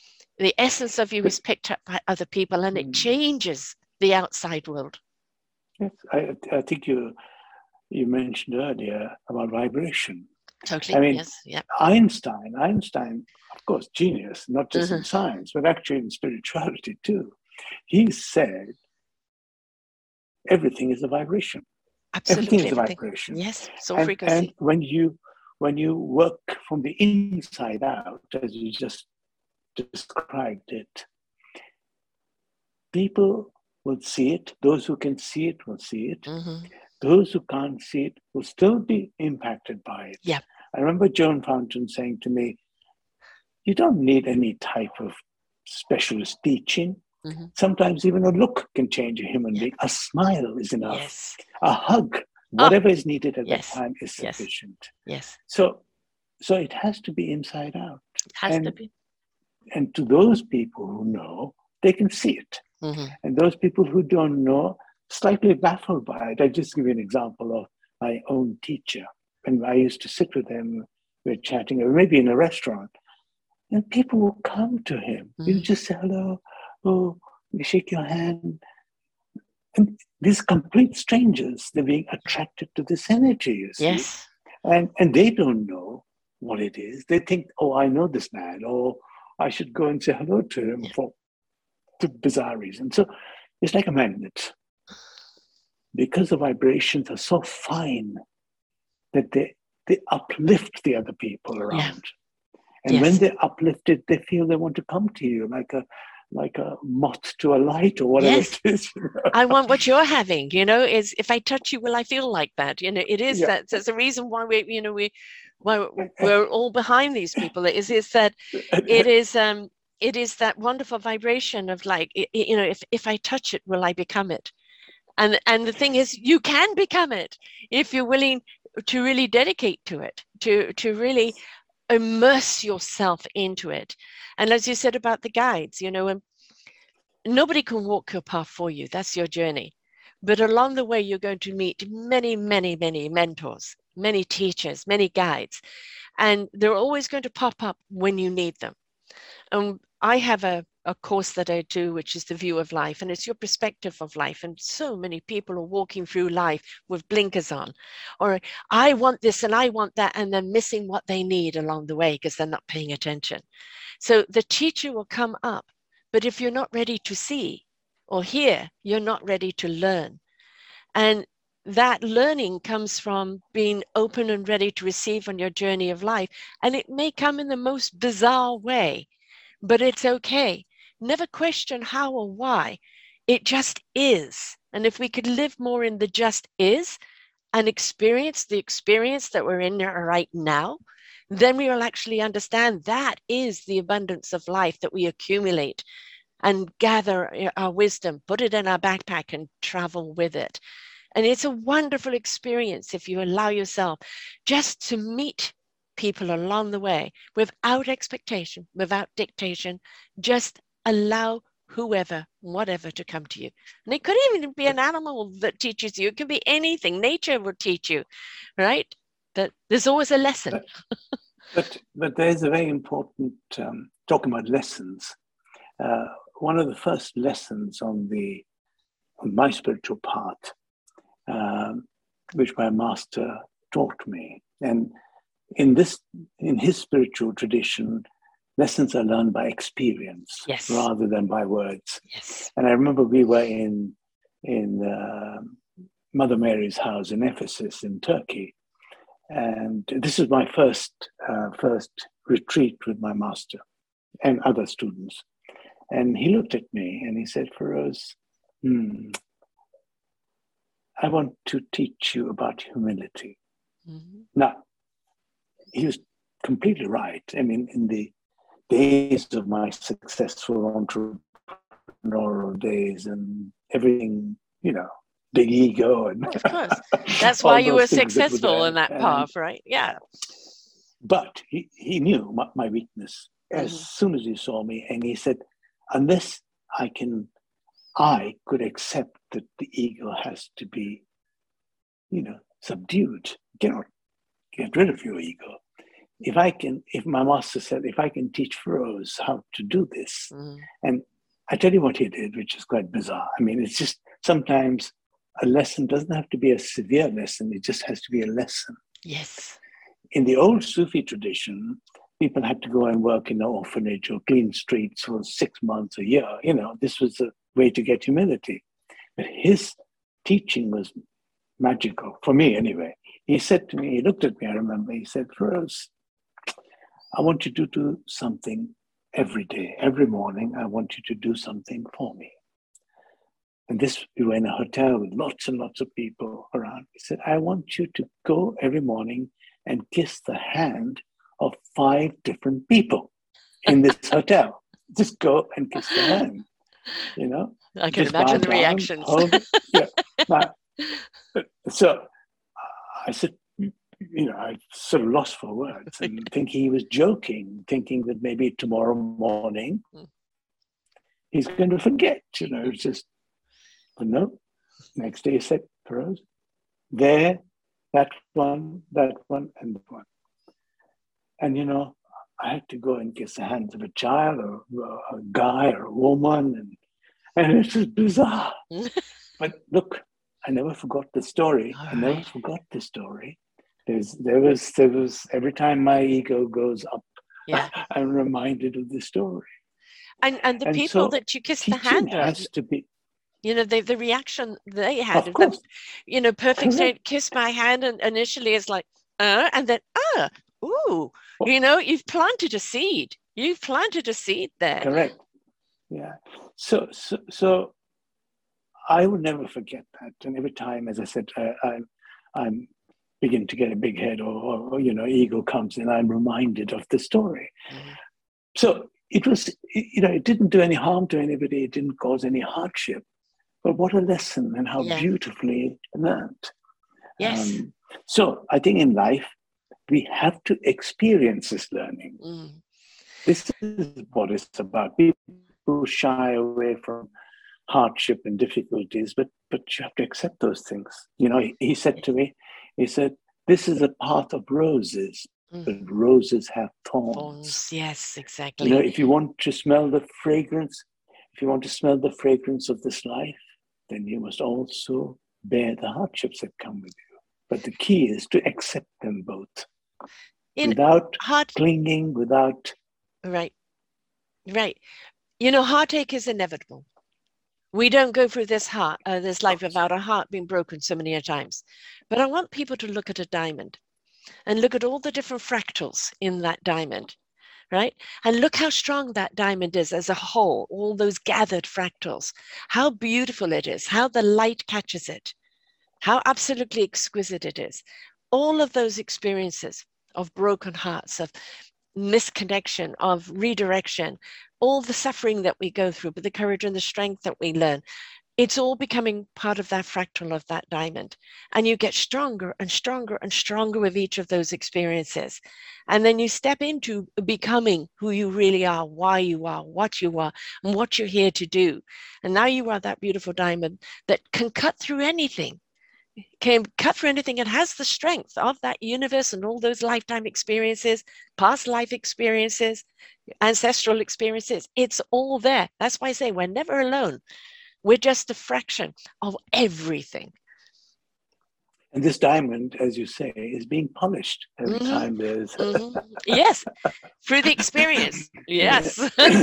is picked up by other people, and it changes the outside world. Yes, I think you mentioned earlier about vibration. Totally. I mean, yes. Yep. Einstein, of course, genius, not just in science, but actually in spirituality too. He said, everything is a vibration. Absolutely. Everything is a vibration. Yes, so frequency. And when you work from the inside out, as you just described it, people will see it. Those who can see it will see it. Those who can't see it will still be impacted by it. Yeah. I remember Joan Fountain saying to me, you don't need any type of specialist teaching. Sometimes even a look can change a human being. A smile is enough. Yes. A hug, whatever is needed at that time is sufficient. Yes. So it has to be inside out. It has to be. And to those people who know, they can see it. And those people who don't know, slightly baffled by it. I just give you an example of my own teacher. When I used to sit with him, we're chatting, or maybe in a restaurant, and people will come to him. You just say hello, you shake your hand. And these complete strangers, they're being attracted to this energy, you see. Yes. And they don't know what it is. They think, I know this man, or I should go and say hello to him for bizarre reasons. So it's like a magnet. Because the vibrations are so fine that they uplift the other people around. And when Yes. they're uplifted, they feel they want to come to you like a moth to a light or whatever Yes. it is. You know? I want what you're having, is if I touch you, will I feel like that? It is Yeah. that. There's a reason why we're all behind these people. Is that it is that wonderful vibration of like, if I touch it, will I become it? And the thing is, you can become it if you're willing to really dedicate to it, to really immerse yourself into it. And as you said about the guides, nobody can walk your path for you. That's your journey. But along the way, you're going to meet many, many, many mentors, many teachers, many guides, and they're always going to pop up when you need them. And I have a course that I do, which is the view of life, and it's your perspective of life. And so many people are walking through life with blinkers on, or I want this and I want that, and they're missing what they need along the way because they're not paying attention. So the teacher will come up, but if you're not ready to see or hear, you're not ready to learn. And that learning comes from being open and ready to receive on your journey of life. And it may come in the most bizarre way, but it's okay. Never question how or why. It just is. And if we could live more in the just is and experience the experience that we're in right now, then we will actually understand that is the abundance of life that we accumulate and gather our wisdom, put it in our backpack and travel with it. And it's a wonderful experience if you allow yourself just to meet people along the way without expectation, without dictation. Just allow whoever, whatever to come to you. And it could even be an animal that teaches you. It can be anything. Nature will teach you, right? But there's always a lesson. But there's a very important, talking about lessons, one of the first lessons on my spiritual path, which my master taught me. And in his spiritual tradition, lessons are learned by experience, yes, rather than by words. Yes. And I remember we were in Mother Mary's house in Ephesus in Turkey. And this is my first retreat with my master and other students. And he looked at me and he said, Feroz, I want to teach you about humility. Mm-hmm. Now, he was completely right. I mean, in the days of my successful entrepreneurial days and everything, big ego. And of course. That's why you were successful in that path, right? Yeah. But he knew my weakness as soon as he saw me. And he said, unless I could accept that the ego has to be, subdued. You cannot get rid of your ego. If my master said, if I can teach Feroz how to do this, and I tell you what he did, which is quite bizarre. I mean, it's just sometimes a lesson doesn't have to be a severe lesson. It just has to be a lesson. Yes. In the old Sufi tradition, people had to go and work in an orphanage or clean streets for 6 months, a year. This was a way to get humility. But his teaching was magical, for me anyway. He said to me, he looked at me, I remember, he said, Feroz, I want you to do something every day. Every morning, I want you to do something for me. And we were in a hotel with lots and lots of people around. He said, I want you to go every morning and kiss the hand of 5 different people in this hotel. Just go and kiss the hand, I can imagine the reactions. So I said, I sort of lost for words and thinking he was joking, thinking that maybe tomorrow morning he's going to forget, it's just, but no. Next day he said, Feroz, there, that one, and that one. And, I had to go and kiss the hands of a child or a guy or a woman. And it's just bizarre. But look, I never forgot the story. All I never forgot the story. There was every time my ego goes up, I'm reminded of the story. And the people that you kiss the hand of has to be, the reaction they had, of course. Perfect. Kiss my hand, and initially it's like, and then, Ooh, you've planted a seed. You've planted a seed there. Correct. Yeah. So I will never forget that. And every time, as I said, I'm begin to get a big head or ego comes in, I'm reminded of the story. Mm-hmm. So it was, it didn't do any harm to anybody. It didn't cause any hardship. But what a lesson, and how beautifully learned. Yes. So I think in life, we have to experience this learning. Mm. This is what it's about. People shy away from hardship and difficulties, but you have to accept those things. He said to me, he said, this is a path of roses, but roses have thorns. Yes, exactly. If you want to smell the fragrance, of this life, then you must also bear the hardships that come with you. But the key is to accept them both without clinging, without... Right. Heartache is inevitable. We don't go through this life without our heart being broken so many times. But I want people to look at a diamond and look at all the different fractals in that diamond, right? And look how strong that diamond is as a whole, all those gathered fractals, how beautiful it is, how the light catches it, how absolutely exquisite it is. All of those experiences of broken hearts, of misconnection, of redirection, all the suffering that we go through, but the courage and the strength that we learn, it's all becoming part of that fractal of that diamond. And you get stronger and stronger and stronger with each of those experiences. And then you step into becoming who you really are, why you are, what you are, and what you're here to do. And now you are that beautiful diamond that can cut through anything. Can cut through anything and has the strength of that universe and all those lifetime experiences, past life experiences, ancestral experiences. It's all there. That's why I say we're never alone. We're just a fraction of everything. And this diamond, as you say, is being polished every time there's... Yes, through the experience. Yes.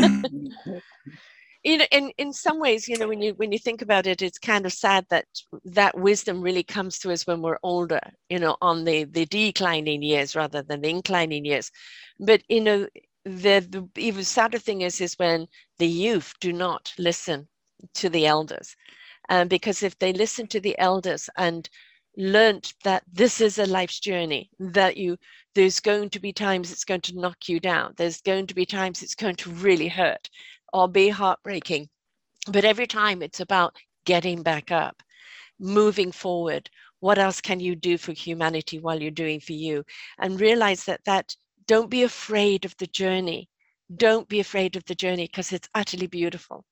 In some ways, when you think about it, it's kind of sad that wisdom really comes to us when we're older, on the declining years rather than the inclining years. But, the even sadder thing is when the youth do not listen to the elders. Because if they listen to the elders and learned that this is a life's journey, that there's going to be times it's going to knock you down. There's going to be times it's going to really hurt or be heartbreaking. But every time it's about getting back up, moving forward. What else can you do for humanity while you're doing for you? And realize that don't be afraid of the journey. Don't be afraid of the journey, because it's utterly beautiful.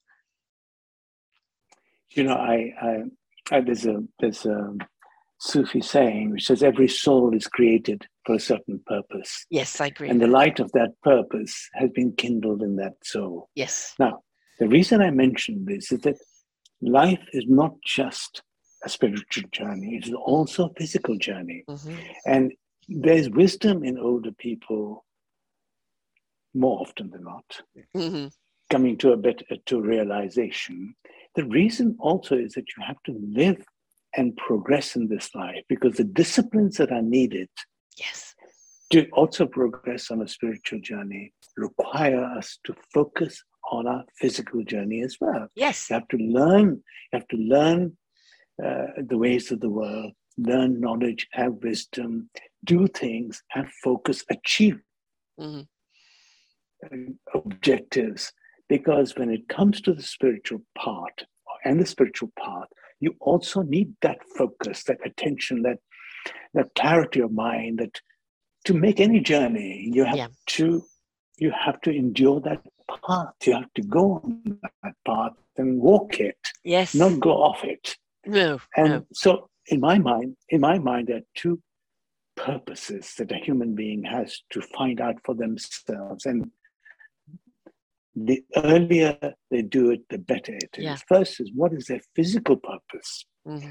There's a Sufi saying which says every soul is created for a certain purpose. Yes, I agree. And the light of that purpose has been kindled in that soul. Yes. Now, the reason I mention this is that life is not just a spiritual journey, it is also a physical journey. And there's wisdom in older people more often than not, coming to realization. The reason also is that you have to live and progress in this life, because the disciplines that are needed to also progress on a spiritual journey require us to focus on our physical journey as well. Yes. You have to learn the ways of the world, learn knowledge, have wisdom, do things, have focus, achieve objectives. Because when it comes to the spiritual part and the spiritual path, you also need that focus, that attention, that clarity of mind. That to make any journey, you have to endure that path. You have to go on that path and walk it. Yes. Not go off it. No. So in my mind, there are two purposes that a human being has to find out for themselves. And the earlier they do it, the better it is. Yeah. First is, what is their physical purpose?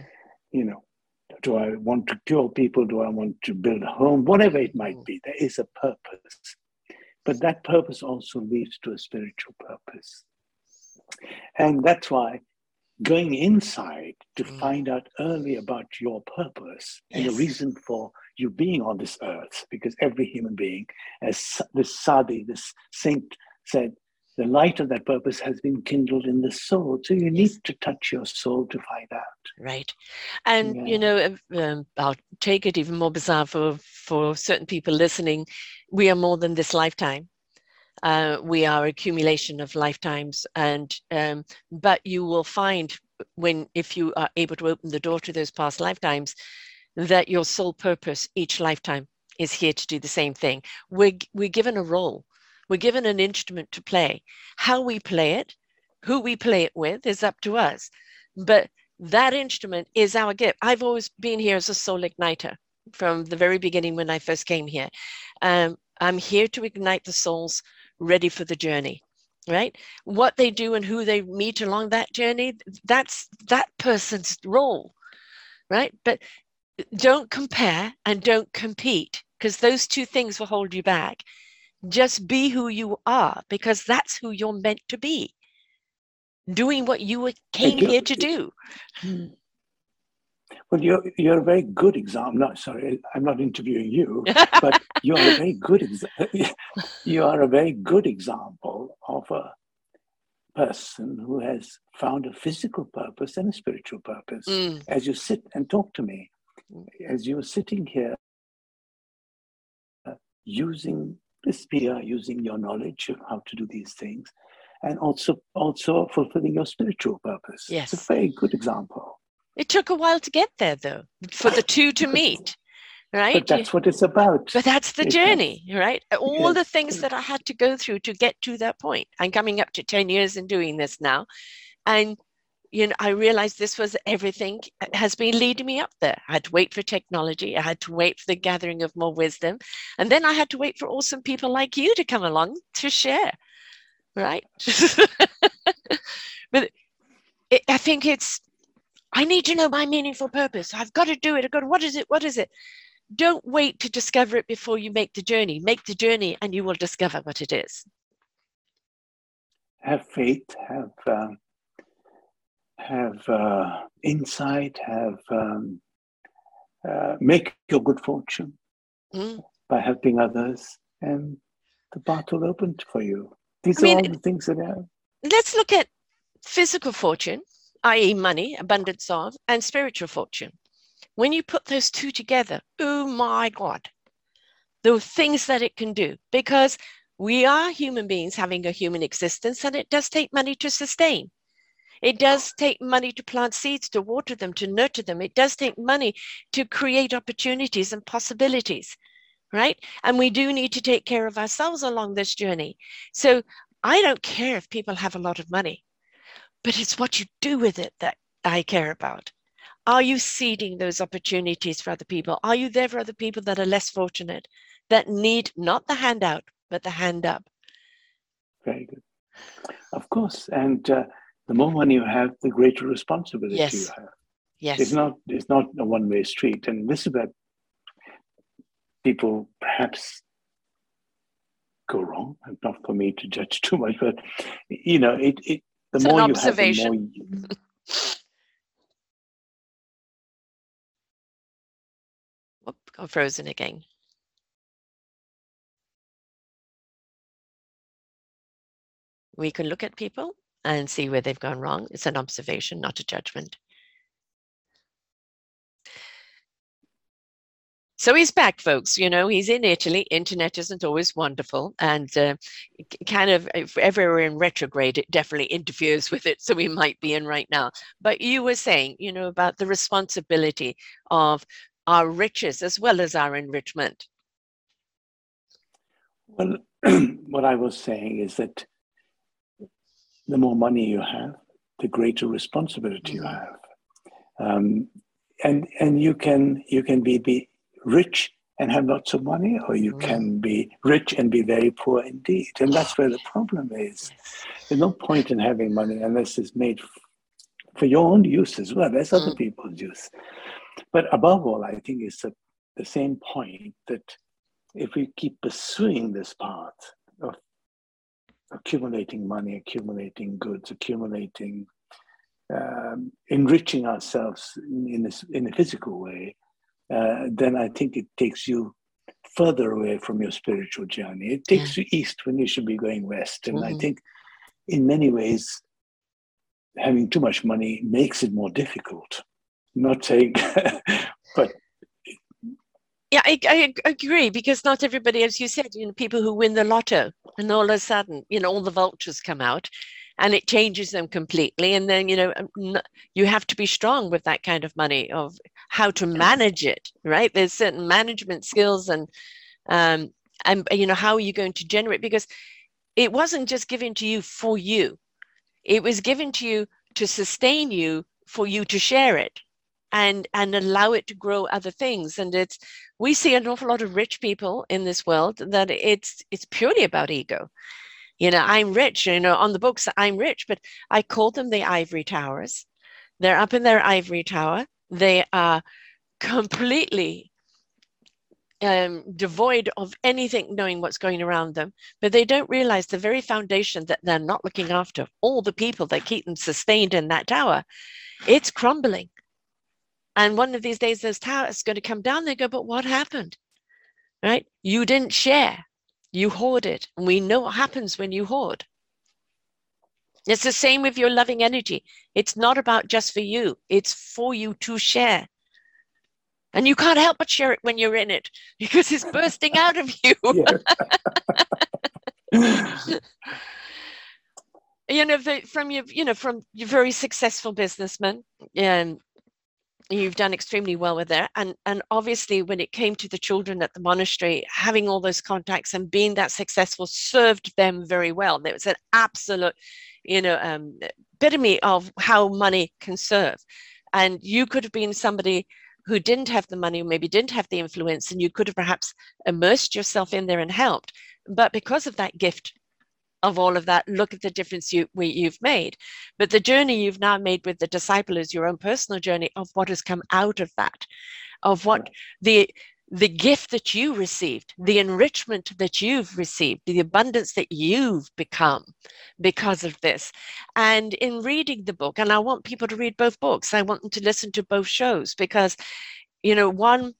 Do I want to cure people? Do I want to build a home? Whatever it might be, there is a purpose. But that purpose also leads to a spiritual purpose. And that's why going inside to find out early about your purpose and the reason for you being on this earth, because every human being, as this Sadi, this saint said, the light of that purpose has been kindled in the soul. So you need to touch your soul to find out. Right. And, I'll take it even more bizarre for certain people listening. We are more than this lifetime. We are accumulation of lifetimes. And but you will find if you are able to open the door to those past lifetimes, that your sole purpose each lifetime is here to do the same thing. We're given a role. We're given an instrument to play. How we play it, who we play it with is up to us. But that instrument is our gift. I've always been here as a soul igniter from the very beginning when I first came here. I'm here to ignite the souls ready for the journey, right? What they do and who they meet along that journey, that's that person's role, right? But don't compare and don't compete, because those two things will hold you back. Just be who you are, because that's who you're meant to be, doing what you came here to do. Well, you're a very good example. No, sorry, I'm not interviewing you, but you are a very good you are a very good example of a person who has found a physical purpose and a spiritual purpose. As you sit and talk to me, as you're sitting here, using this spear, using your knowledge of how to do these things, and also fulfilling your spiritual purpose. Yes. It's a very good example. It took a while to get there, though, for the two to meet, right? But that's what it's about. But that's the journey, right? All the things that I had to go through to get to that point. I'm coming up to 10 years in doing this now. And, I realized this was everything has been leading me up there. I had to wait for technology. I had to wait for the gathering of more wisdom. And then I had to wait for awesome people like you to come along to share, right? But I think I need to know my meaningful purpose. I've got to do it. What is it? What is it? Don't wait to discover it before you make the journey. Make the journey and you will discover what it is. Have faith, have insight, make your good fortune by helping others, and the path will open for you. These are all the things that are. Let's look at physical fortune, i.e. money, abundance of, and spiritual fortune. When you put those two together, oh my God, the things that it can do, because we are human beings having a human existence, and it does take money to sustain. It does take money to plant seeds, to water them, to nurture them. It does take money to create opportunities and possibilities, right? And we do need to take care of ourselves along this journey. So I don't care if people have a lot of money, but it's what you do with it that I care about. Are you seeding those opportunities for other people? Are you there for other people that are less fortunate, that need not the handout, but the hand up? Very good. Of course. And the more money you have, the greater responsibility you have. Yes. It's not a one-way street. And this is where people perhaps go wrong. And not for me to judge too much, but the more you have, the more you... I'm frozen again. We can look at people and see where they've gone wrong. It's an observation, not a judgment. So he's back, folks. He's in Italy. Internet isn't always wonderful. And kind of, if ever we're in retrograde, it definitely interferes with it. So we might be in right now. But you were saying, about the responsibility of our riches as well as our enrichment. Well, what I was saying is that the more money you have, the greater responsibility you have. And you can be rich and have lots of money, or you can be rich and be very poor indeed. And that's where the problem is. There's no point in having money unless it's made for your own use as well as other people's use. But above all, I think it's the same point that if we keep pursuing this path of accumulating money, accumulating goods, enriching ourselves in a physical way, then I think it takes you further away from your spiritual journey. It takes you east when you should be going west. And I think in many ways, having too much money makes it more difficult. I'm not saying, but yeah, I agree, because not everybody, as you said, people who win the lotto and all of a sudden, all the vultures come out and it changes them completely. And then, you have to be strong with that kind of money, of how to manage it, right? There's certain management skills and how are you going to generate? Because it wasn't just given to you for you. It was given to you to sustain you, for you to share it and allow it to grow other things. And we see an awful lot of rich people in this world that it's purely about ego. I'm rich, on the books, I'm rich, but I call them the ivory towers. They're up in their ivory tower. They are completely devoid of anything knowing what's going around them, but they don't realize the very foundation that they're not looking after, all the people that keep them sustained in that tower, it's crumbling. And one of these days, those towers are going to come down. They go, but what happened? Right? You didn't share. You hoarded. And we know what happens when you hoard. It's the same with your loving energy. It's not about just for you. It's for you to share. And you can't help but share it when you're in it, because it's bursting out of you. From your very successful businessman, and you've done extremely well with that. And obviously, when it came to the children at the monastery, having all those contacts and being that successful served them very well. There was an absolute, epitome of how money can serve. And you could have been somebody who didn't have the money, or maybe didn't have the influence, and you could have perhaps immersed yourself in there and helped. But because of that gift of all of that, look at the difference you've made. But the journey you've now made with the disciple is your own personal journey of what has come out of that, of what the gift that you received, the enrichment that you've received, the abundance that you've become because of this. And in reading the book, and I want people to read both books, I want them to listen to both shows, because, one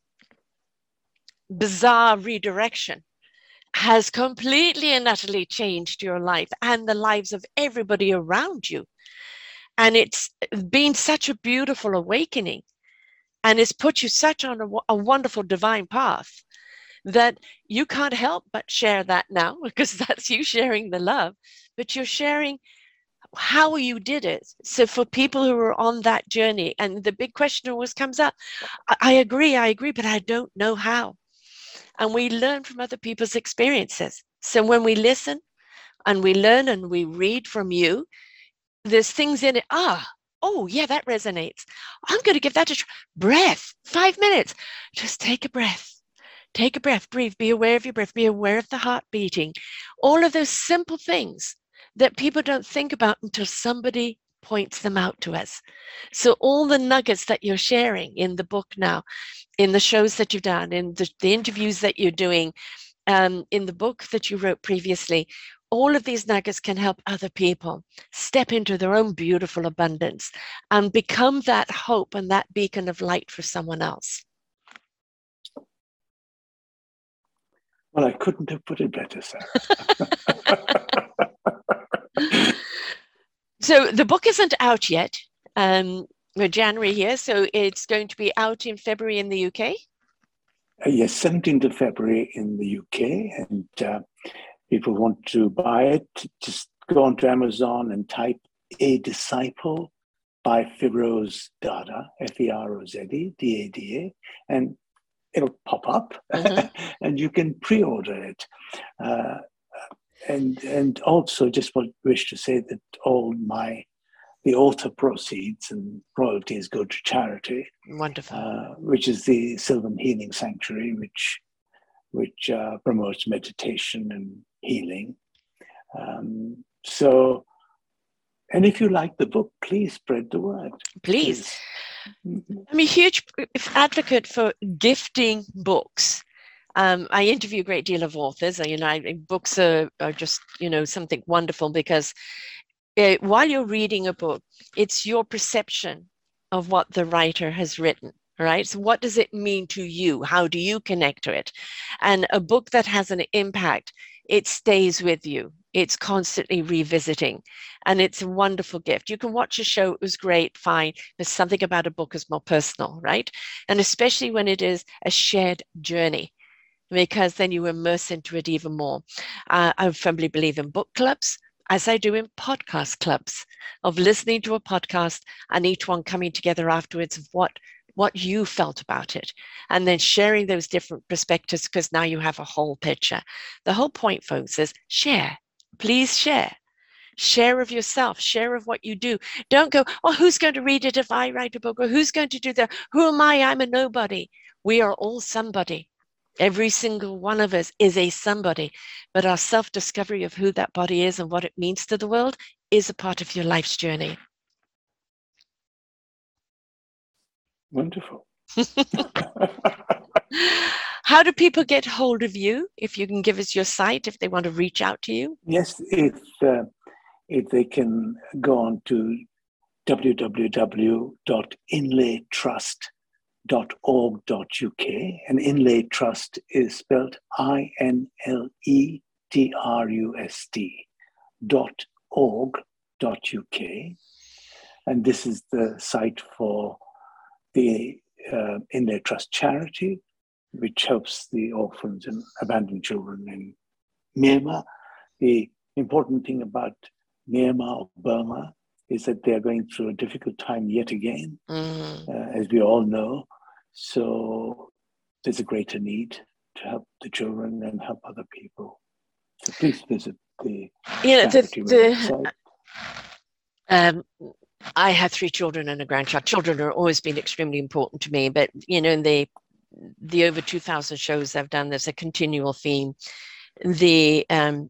bizarre redirection has completely and utterly changed your life and the lives of everybody around you. And it's been such a beautiful awakening, and it's put you such on a wonderful divine path that you can't help but share that now, because that's you sharing the love, but you're sharing how you did it. So for people who are on that journey, and the big question always comes up, I agree, but I don't know how. And we learn from other people's experiences. So when we listen and we learn and we read from you, there's things in it. Oh, yeah, that resonates. I'm going to give that a try. Breath, 5 minutes. Just take a breath. Take a breath, breathe, be aware of your breath, be aware of the heart beating. All of those simple things that people don't think about until somebody points them out to us. So all the nuggets that you're sharing in the book now, in the shows that you've done, in the interviews that you're doing, in the book that you wrote previously, all of these nuggets can help other people step into their own beautiful abundance and become that hope and that beacon of light for someone else. Well, I couldn't have put it better, Sarah. So the book isn't out yet. We're January here, so it's going to be out in February in the UK? Yes, 17th of February in the UK. And people want to buy it, just go onto Amazon and type A Disciple by Feroze Dada, Ferozde, Dada, and it'll pop up, and you can pre-order it. And also just wish to say that the author proceeds and royalties go to charity. Wonderful. Which is the Sylvan Healing Sanctuary, which promotes meditation and healing. And if you like the book, please spread the word. Please. I'm a huge advocate for gifting books. I interview a great deal of authors. Books are just, something wonderful, because while you're reading a book, it's your perception of what the writer has written. right? So what does it mean to you? How do you connect to it? And a book that has an impact, it stays with you. It's constantly revisiting, and it's a wonderful gift. You can watch a show, it was great, fine. There's something about a book is more personal, right? And especially when it is a shared journey, because then you immerse into it even more. I firmly believe in book clubs, as I do in podcast clubs, of listening to a podcast and each one coming together afterwards of what you felt about it, and then sharing those different perspectives, because now you have a whole picture. The whole point, folks, is share. Please share. Share of yourself, share of what you do. Don't go, oh, who's going to read it if I write a book? Or who's going to do that? Who am I? I'm a nobody. We are all somebody. Every single one of us is a somebody, but our self-discovery of who that body is and what it means to the world is a part of your life's journey. Wonderful. How do people get hold of you? If you can give us your site, if they want to reach out to you. Yes, if they can go on to www.inlaytrust.org.uk, and Inlay Trust is spelled INLETRUST.org.uk, and this is the site for the Inlay Trust charity, which helps the orphans and abandoned children in Myanmar. The important thing about Myanmar or Burma is that they're going through a difficult time yet again, as we all know. So there's a greater need to help the children and help other people. So please visit the charity website. I have 3 children and a grandchild. Children have always been extremely important to me, but in the over 2,000 shows I've done, there's a continual theme. The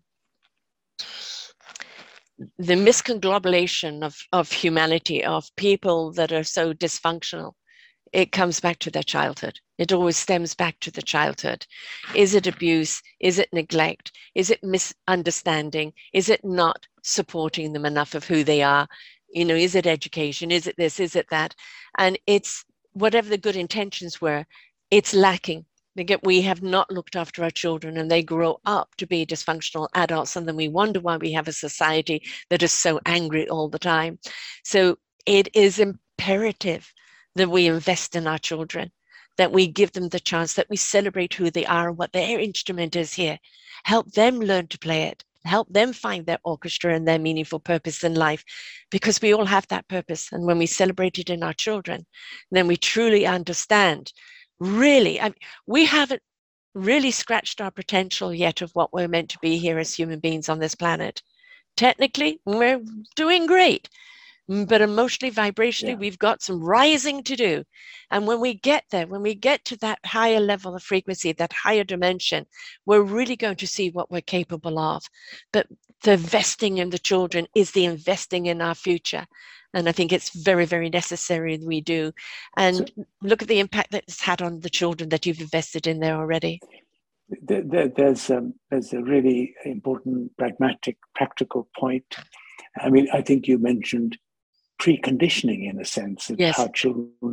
misconglomeration of humanity, of people that are so dysfunctional, it comes back to their childhood. It always stems back to the childhood. Is it abuse? Is it neglect? Is it misunderstanding? Is it not supporting them enough of who they are? Is it education? Is it this? Is it that? And it's whatever the good intentions were, it's lacking. We have not looked after our children, and they grow up to be dysfunctional adults, and then we wonder why we have a society that is so angry all the time. So it is imperative that we invest in our children, that we give them the chance, that we celebrate who they are and what their instrument is here. Help them learn to play it. Help them find their orchestra and their meaningful purpose in life, because we all have that purpose. And when we celebrate it in our children, then we truly understand. Really, we haven't really scratched our potential yet of what we're meant to be here as human beings on this planet. Technically, we're doing great, but emotionally, vibrationally, we've got some rising to do. And when we get there, when we get to that higher level of frequency, that higher dimension, we're really going to see what we're capable of. But the investing in the children is the investing in our future. And I think it's very, very necessary that we do. And look at the impact that it's had on the children that you've invested in there already. There's a really important, pragmatic, practical point. I mean, I think you mentioned preconditioning, in a sense, of how children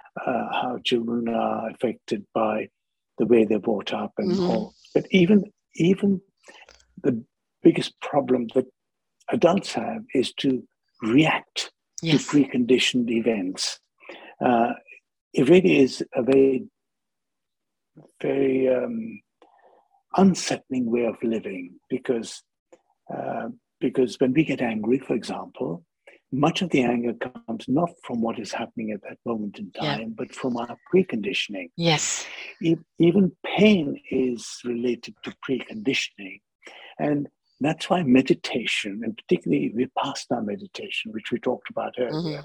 are affected by the way they're brought up and all. But even the biggest problem that adults have is to react to preconditioned events. It really is a very, very unsettling way of living, because when we get angry, for example, much of the anger comes not from what is happening at that moment in time, but from our preconditioning. Yes. Even pain is related to preconditioning. And that's why meditation, and particularly Vipassana meditation, which we talked about earlier,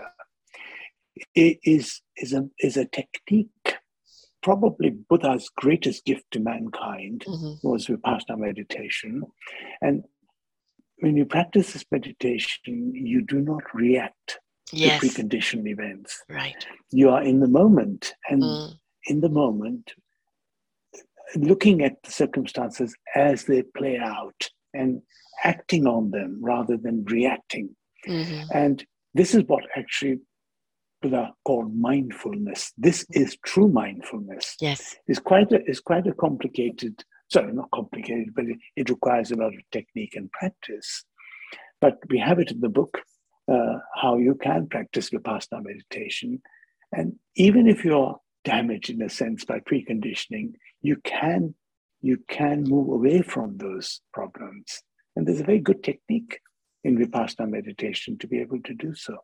is a technique. Probably Buddha's greatest gift to mankind was Vipassana meditation. And when you practice this meditation, you do not react to preconditioned events. Right. You are in the moment, and in the moment, looking at the circumstances as they play out and acting on them rather than reacting. And this is what actually called mindfulness. This is true mindfulness. Yes. It's quite a complicated, sorry, not complicated, but it requires a lot of technique and practice. But we have it in the book, how you can practice Vipassana meditation. And even if you're damaged in a sense by preconditioning, you can move away from those problems. And there's a very good technique in Vipassana meditation to be able to do so.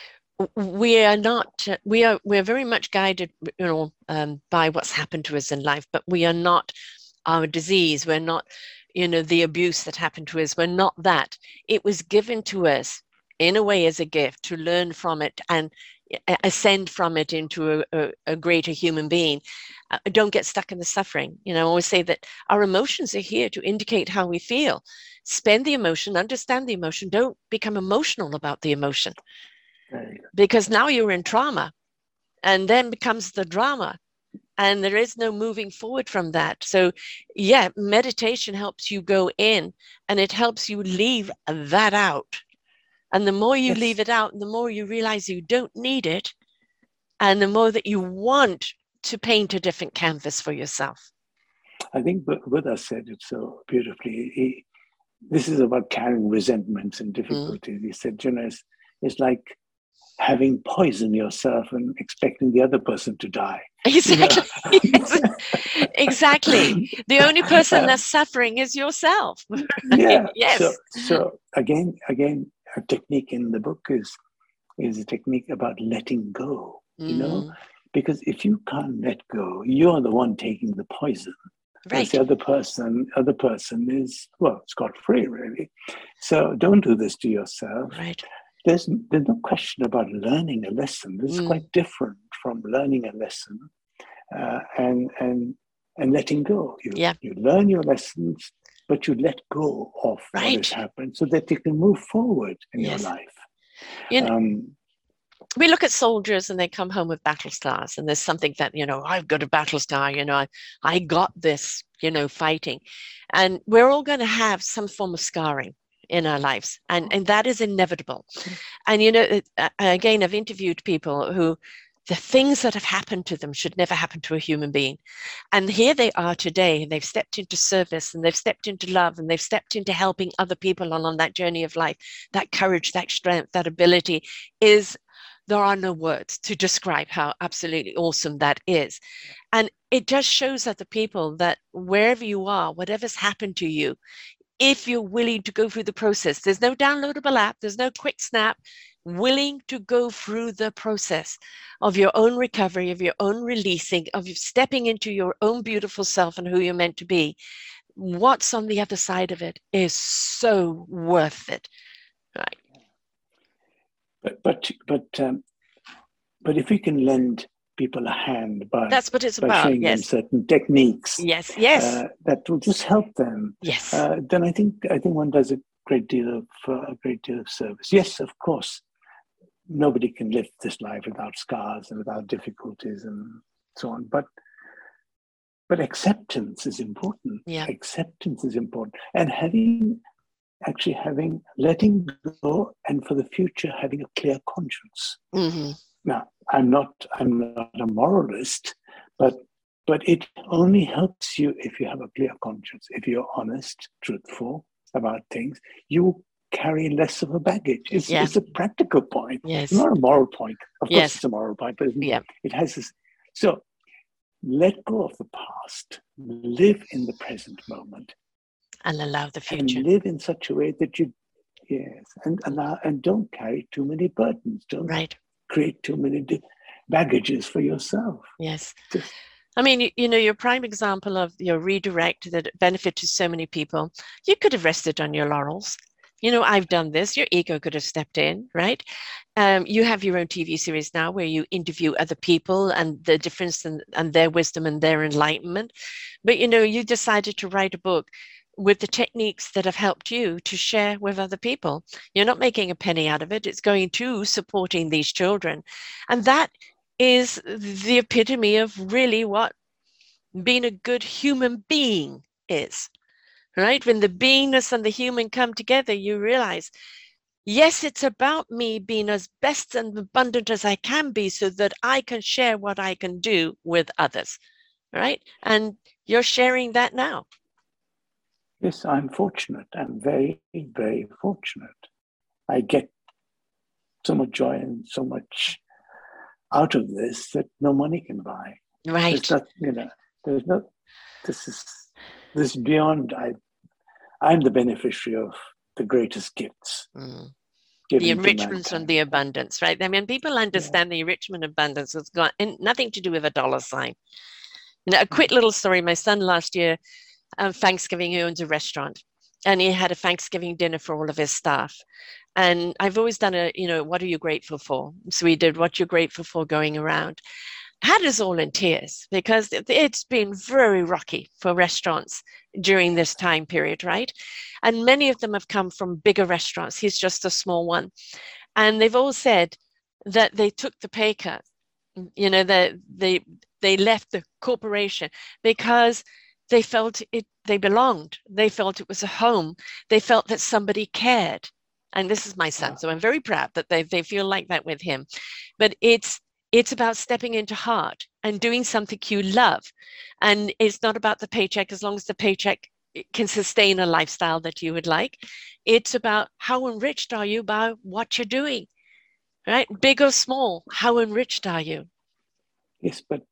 We are not, we're very much guided, by what's happened to us in life, but we are not our disease. We're not, the abuse that happened to us. We're not that. It was given to us in a way as a gift to learn from it and ascend from it into a greater human being. Don't get stuck in the suffering. I always say that our emotions are here to indicate how we feel. Spend the emotion, understand the emotion. Don't become emotional about the emotion. Because now you're in trauma, and then becomes the drama, and there is no moving forward from that. So yeah, meditation helps you go in, and it helps you leave that out. And the more you leave it out, the more you realize you don't need it, and the more that you want to paint a different canvas for yourself. I think Buddha said it so beautifully. This is about carrying resentments and difficulties. He said, it's like having poisoned yourself and expecting the other person to die. Exactly. Yes. Exactly. The only person that's suffering is yourself. Right? Yeah. Yes. So again, a technique in the book is a technique about letting go. Because if you can't let go, you're the one taking the poison. Right. The other person is, scot-free, really. So don't do this to yourself. Right. There's no question about learning a lesson. This is quite different from learning a lesson and letting go. You learn your lessons, but you let go of what has happened so that you can move forward in your life. We look at soldiers and they come home with battle scars, and there's something that, I've got a battle scar, I got this, fighting. And we're all going to have some form of scarring in our lives, and that is inevitable. And again, I've interviewed people who the things that have happened to them should never happen to a human being, and here they are today, and they've stepped into service, and they've stepped into love, and they've stepped into helping other people on that journey of life. That courage, that strength, that ability there are no words to describe how absolutely awesome that is. And it just shows other people that wherever you are, whatever's happened to you, if you're willing to go through the process, there's no downloadable app, there's no quick snap, willing to go through the process of your own recovery, of your own releasing, of stepping into your own beautiful self and who you're meant to be, what's on the other side of it is so worth it. Right. But if we can lend people a hand by that's what it's about. Showing them certain techniques, that will just help them. Yes. Then I think one does a great deal of service. Yes, of course, nobody can live this life without scars and without difficulties and so on. But acceptance is important. Yeah. Acceptance is important, and letting go, and for the future having a clear conscience. Now, I'm not a moralist, but it only helps you if you have a clear conscience. If you're honest, truthful about things, you carry less of a baggage. It's a practical point. Yes. It's not a moral point. Of course, it's a moral point, but it has this. So let go of the past, live in the present moment, and allow the future. And live in such a way that and don't carry too many burdens. Don't create too many baggages for yourself. Yes. I mean, your prime example of your redirect that benefited so many people, you could have rested on your laurels. I've done this. Your ego could have stepped in, right? You have your own TV series now where you interview other people and the difference and their wisdom and their enlightenment. But, you decided to write a book with the techniques that have helped you to share with other people. You're not making a penny out of it. It's going to supporting these children. And that is the epitome of really what being a good human being is, right? When the beingness and the human come together, you realize Yes, it's about me being as best and abundant as I can be so that I can share what I can do with others, right? And you're sharing that now. Yes, I'm fortunate. I'm very, very fortunate. I get so much joy and so much out of this that no money can buy. There's Right. not, there's no, this is beyond, I'm the beneficiary of the greatest gifts Mm. The given to enrichment and the mankind. abundance, right? I mean, people Yeah. understand the enrichment and abundance has got nothing to do with a dollar sign. A quick little story. My son last year, Thanksgiving, he owns a restaurant and he had a Thanksgiving dinner for all of his staff. And I've always done what are you grateful for? So we did what you're grateful for going around. Had us all in tears because it's been very rocky for restaurants during this time period, right? And many of them have come from bigger restaurants. He's just a small one. And they've all said that they took the pay cut, that they left the corporation because they felt they belonged. They felt it was a home. They felt that somebody cared. And this is my son, so I'm very proud that they feel like that with him. But it's about stepping into heart and doing something you love. And it's not about the paycheck as long as the paycheck can sustain a lifestyle that you would like. It's about how enriched are you by what you're doing, right? Big or small, how enriched are you? Yes, but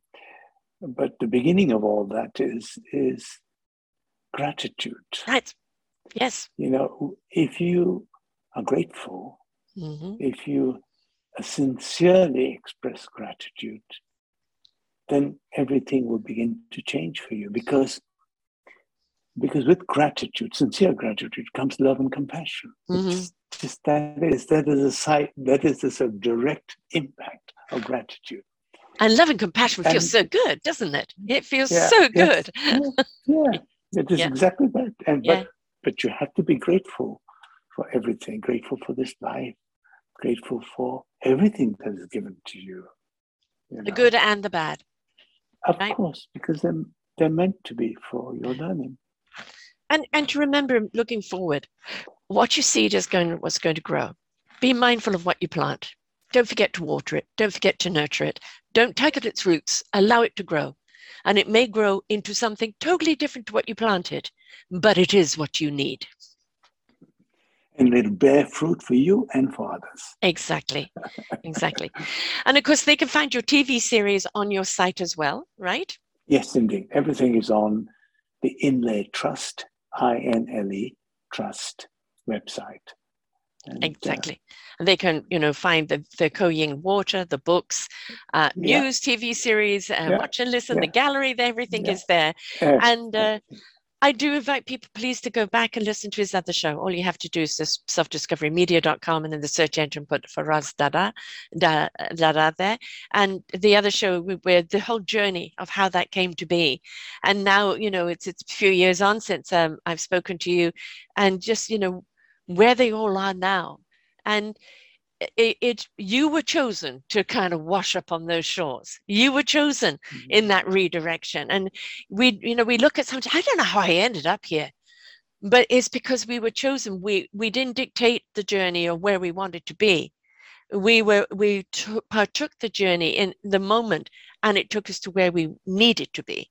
the beginning of all that is gratitude. Right. Yes. If you are grateful, Mm-hmm. if you sincerely express gratitude, then everything will begin to change for you because with gratitude, sincere gratitude, comes love and compassion. Mm-hmm. It's just that is a direct impact of gratitude. And love and compassion feels And so good, doesn't it? It feels yeah, so yes, good. yeah, it is Yeah. exactly that. And Yeah. but you have to be grateful for everything, grateful for this life, grateful for everything that is given to you. The good and the bad. Of Right. course, because they're meant to be for your learning. And to remember looking forward, what you seed is what's going to grow. Be mindful of what you plant. Don't forget to water it. Don't forget to nurture it. Don't take at its roots. Allow it to grow. And it may grow into something totally different to what you planted, but it is what you need. And it'll bear fruit for you and for others. Exactly. Exactly. And of course, they can find your TV series on your site as well, right? Yes, indeed. Everything is on the Inle Trust, INLE Trust website. And, exactly. And they can, find the Koying Water, the books, news, TV series, watch and listen, the gallery, everything is there. And I do invite people, please, to go back and listen to his other show. All you have to do is just selfdiscoverymedia.com and in the search engine put Faraz Dada there. And the other show where the whole journey of how that came to be. And now, it's a few years on since I've spoken to you and just, where they all are now. And you were chosen to kind of wash up on those shores. You were chosen in that redirection. And we look at something, I don't know how I ended up here, but it's because we were chosen. We didn't dictate the journey or where we wanted to be. We partook the journey in the moment, and it took us to where we needed to be.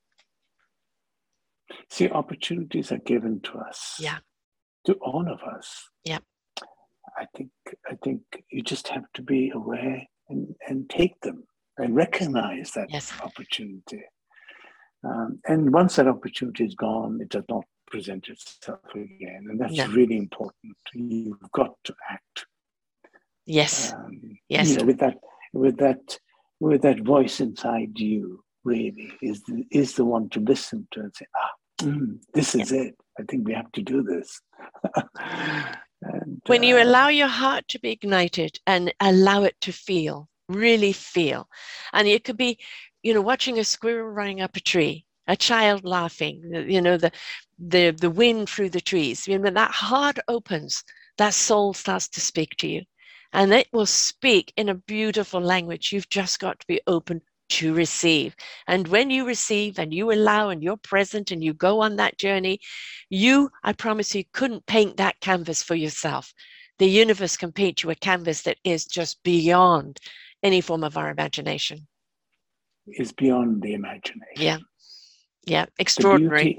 See, opportunities are given to us. Yeah. To all of us. Yeah. I think you just have to be aware and take them and recognize that opportunity. And once that opportunity is gone, it does not present itself again. And that's really important. You've got to act. Yes. Yes. With that voice inside you, really is the one to listen to and say, this is it. I think we have to do this. And, when you allow your heart to be ignited and allow it to feel, really feel, and it could be, watching a squirrel running up a tree, a child laughing, the wind through the trees. When that heart opens, that soul starts to speak to you, and it will speak in a beautiful language. You've just got to be open to receive. And when you receive and you allow and you're present and you go on that journey, I promise you, couldn't paint that canvas for yourself. the universe can paint you a canvas that is just beyond any form of our imagination. Is beyond the imagination. Yeah, extraordinary.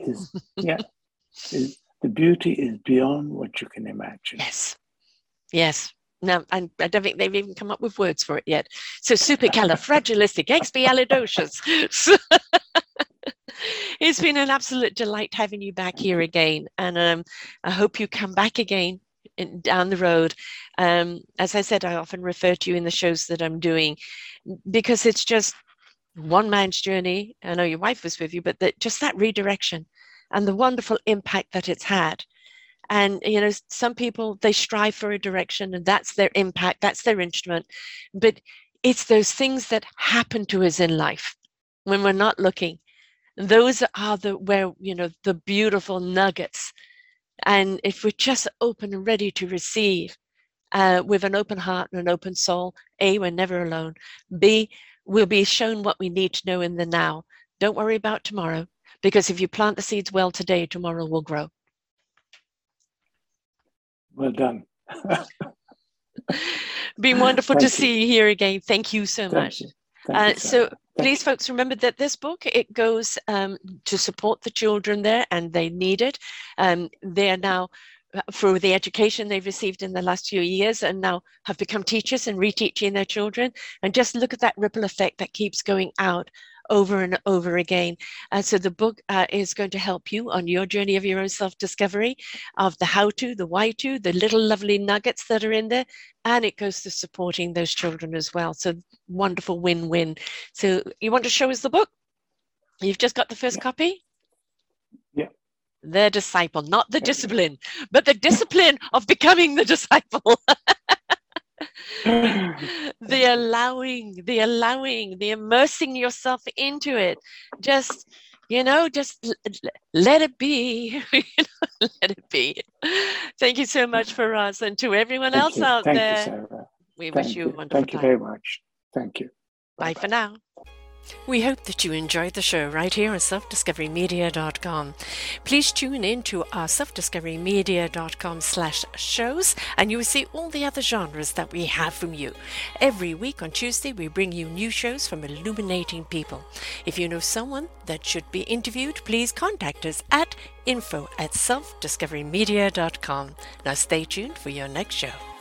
The beauty is beyond what you can imagine. Yes. No, I don't think they've even come up with words for it yet. So supercalifragilisticexpialidocious. It's been an absolute delight having you back here again, and I hope you come back again down the road. As I said, I often refer to you in the shows that I'm doing because it's just one man's journey. I know your wife was with you, but just that redirection and the wonderful impact that it's had. And, some people, they strive for a direction and that's their impact, that's their instrument. But it's those things that happen to us in life when we're not looking. Those are the beautiful nuggets. And if we're just open and ready to receive with an open heart and an open soul, A, we're never alone. B, we'll be shown what we need to know in the now. Don't worry about tomorrow, because if you plant the seeds well today, tomorrow will grow. Well done. Been wonderful to see you here again. Thank you so much. So please, folks, remember that this book, it goes to support the children there, and they need it. They are now, for the education they've received in the last few years, and now have become teachers and reteaching their children. And just look at that ripple effect that keeps going out over and over again. So the book is going to help you on your journey of your own self-discovery, of the how-to, the why-to, the little lovely nuggets that are in there, and it goes to supporting those children as well. So wonderful win-win. So you want to show us the book? You've just got the first copy? Yeah. The Disciple, not the discipline, but the discipline of becoming the disciple. the immersing yourself into it. Just let it be. Let it be. Thank you so much for us, and to everyone else out there. Thank you, Sarah. We wish you a wonderful Thank you very much. Thank you. Bye for now. We hope that you enjoyed the show right here on selfdiscoverymedia.com. Please tune in to our selfdiscoverymedia.com/shows, and you will see all the other genres that we have from you. Every week on Tuesday, we bring you new shows from illuminating people. If you know someone that should be interviewed, please contact us at info@selfdiscoverymedia.com. Now stay tuned for your next show.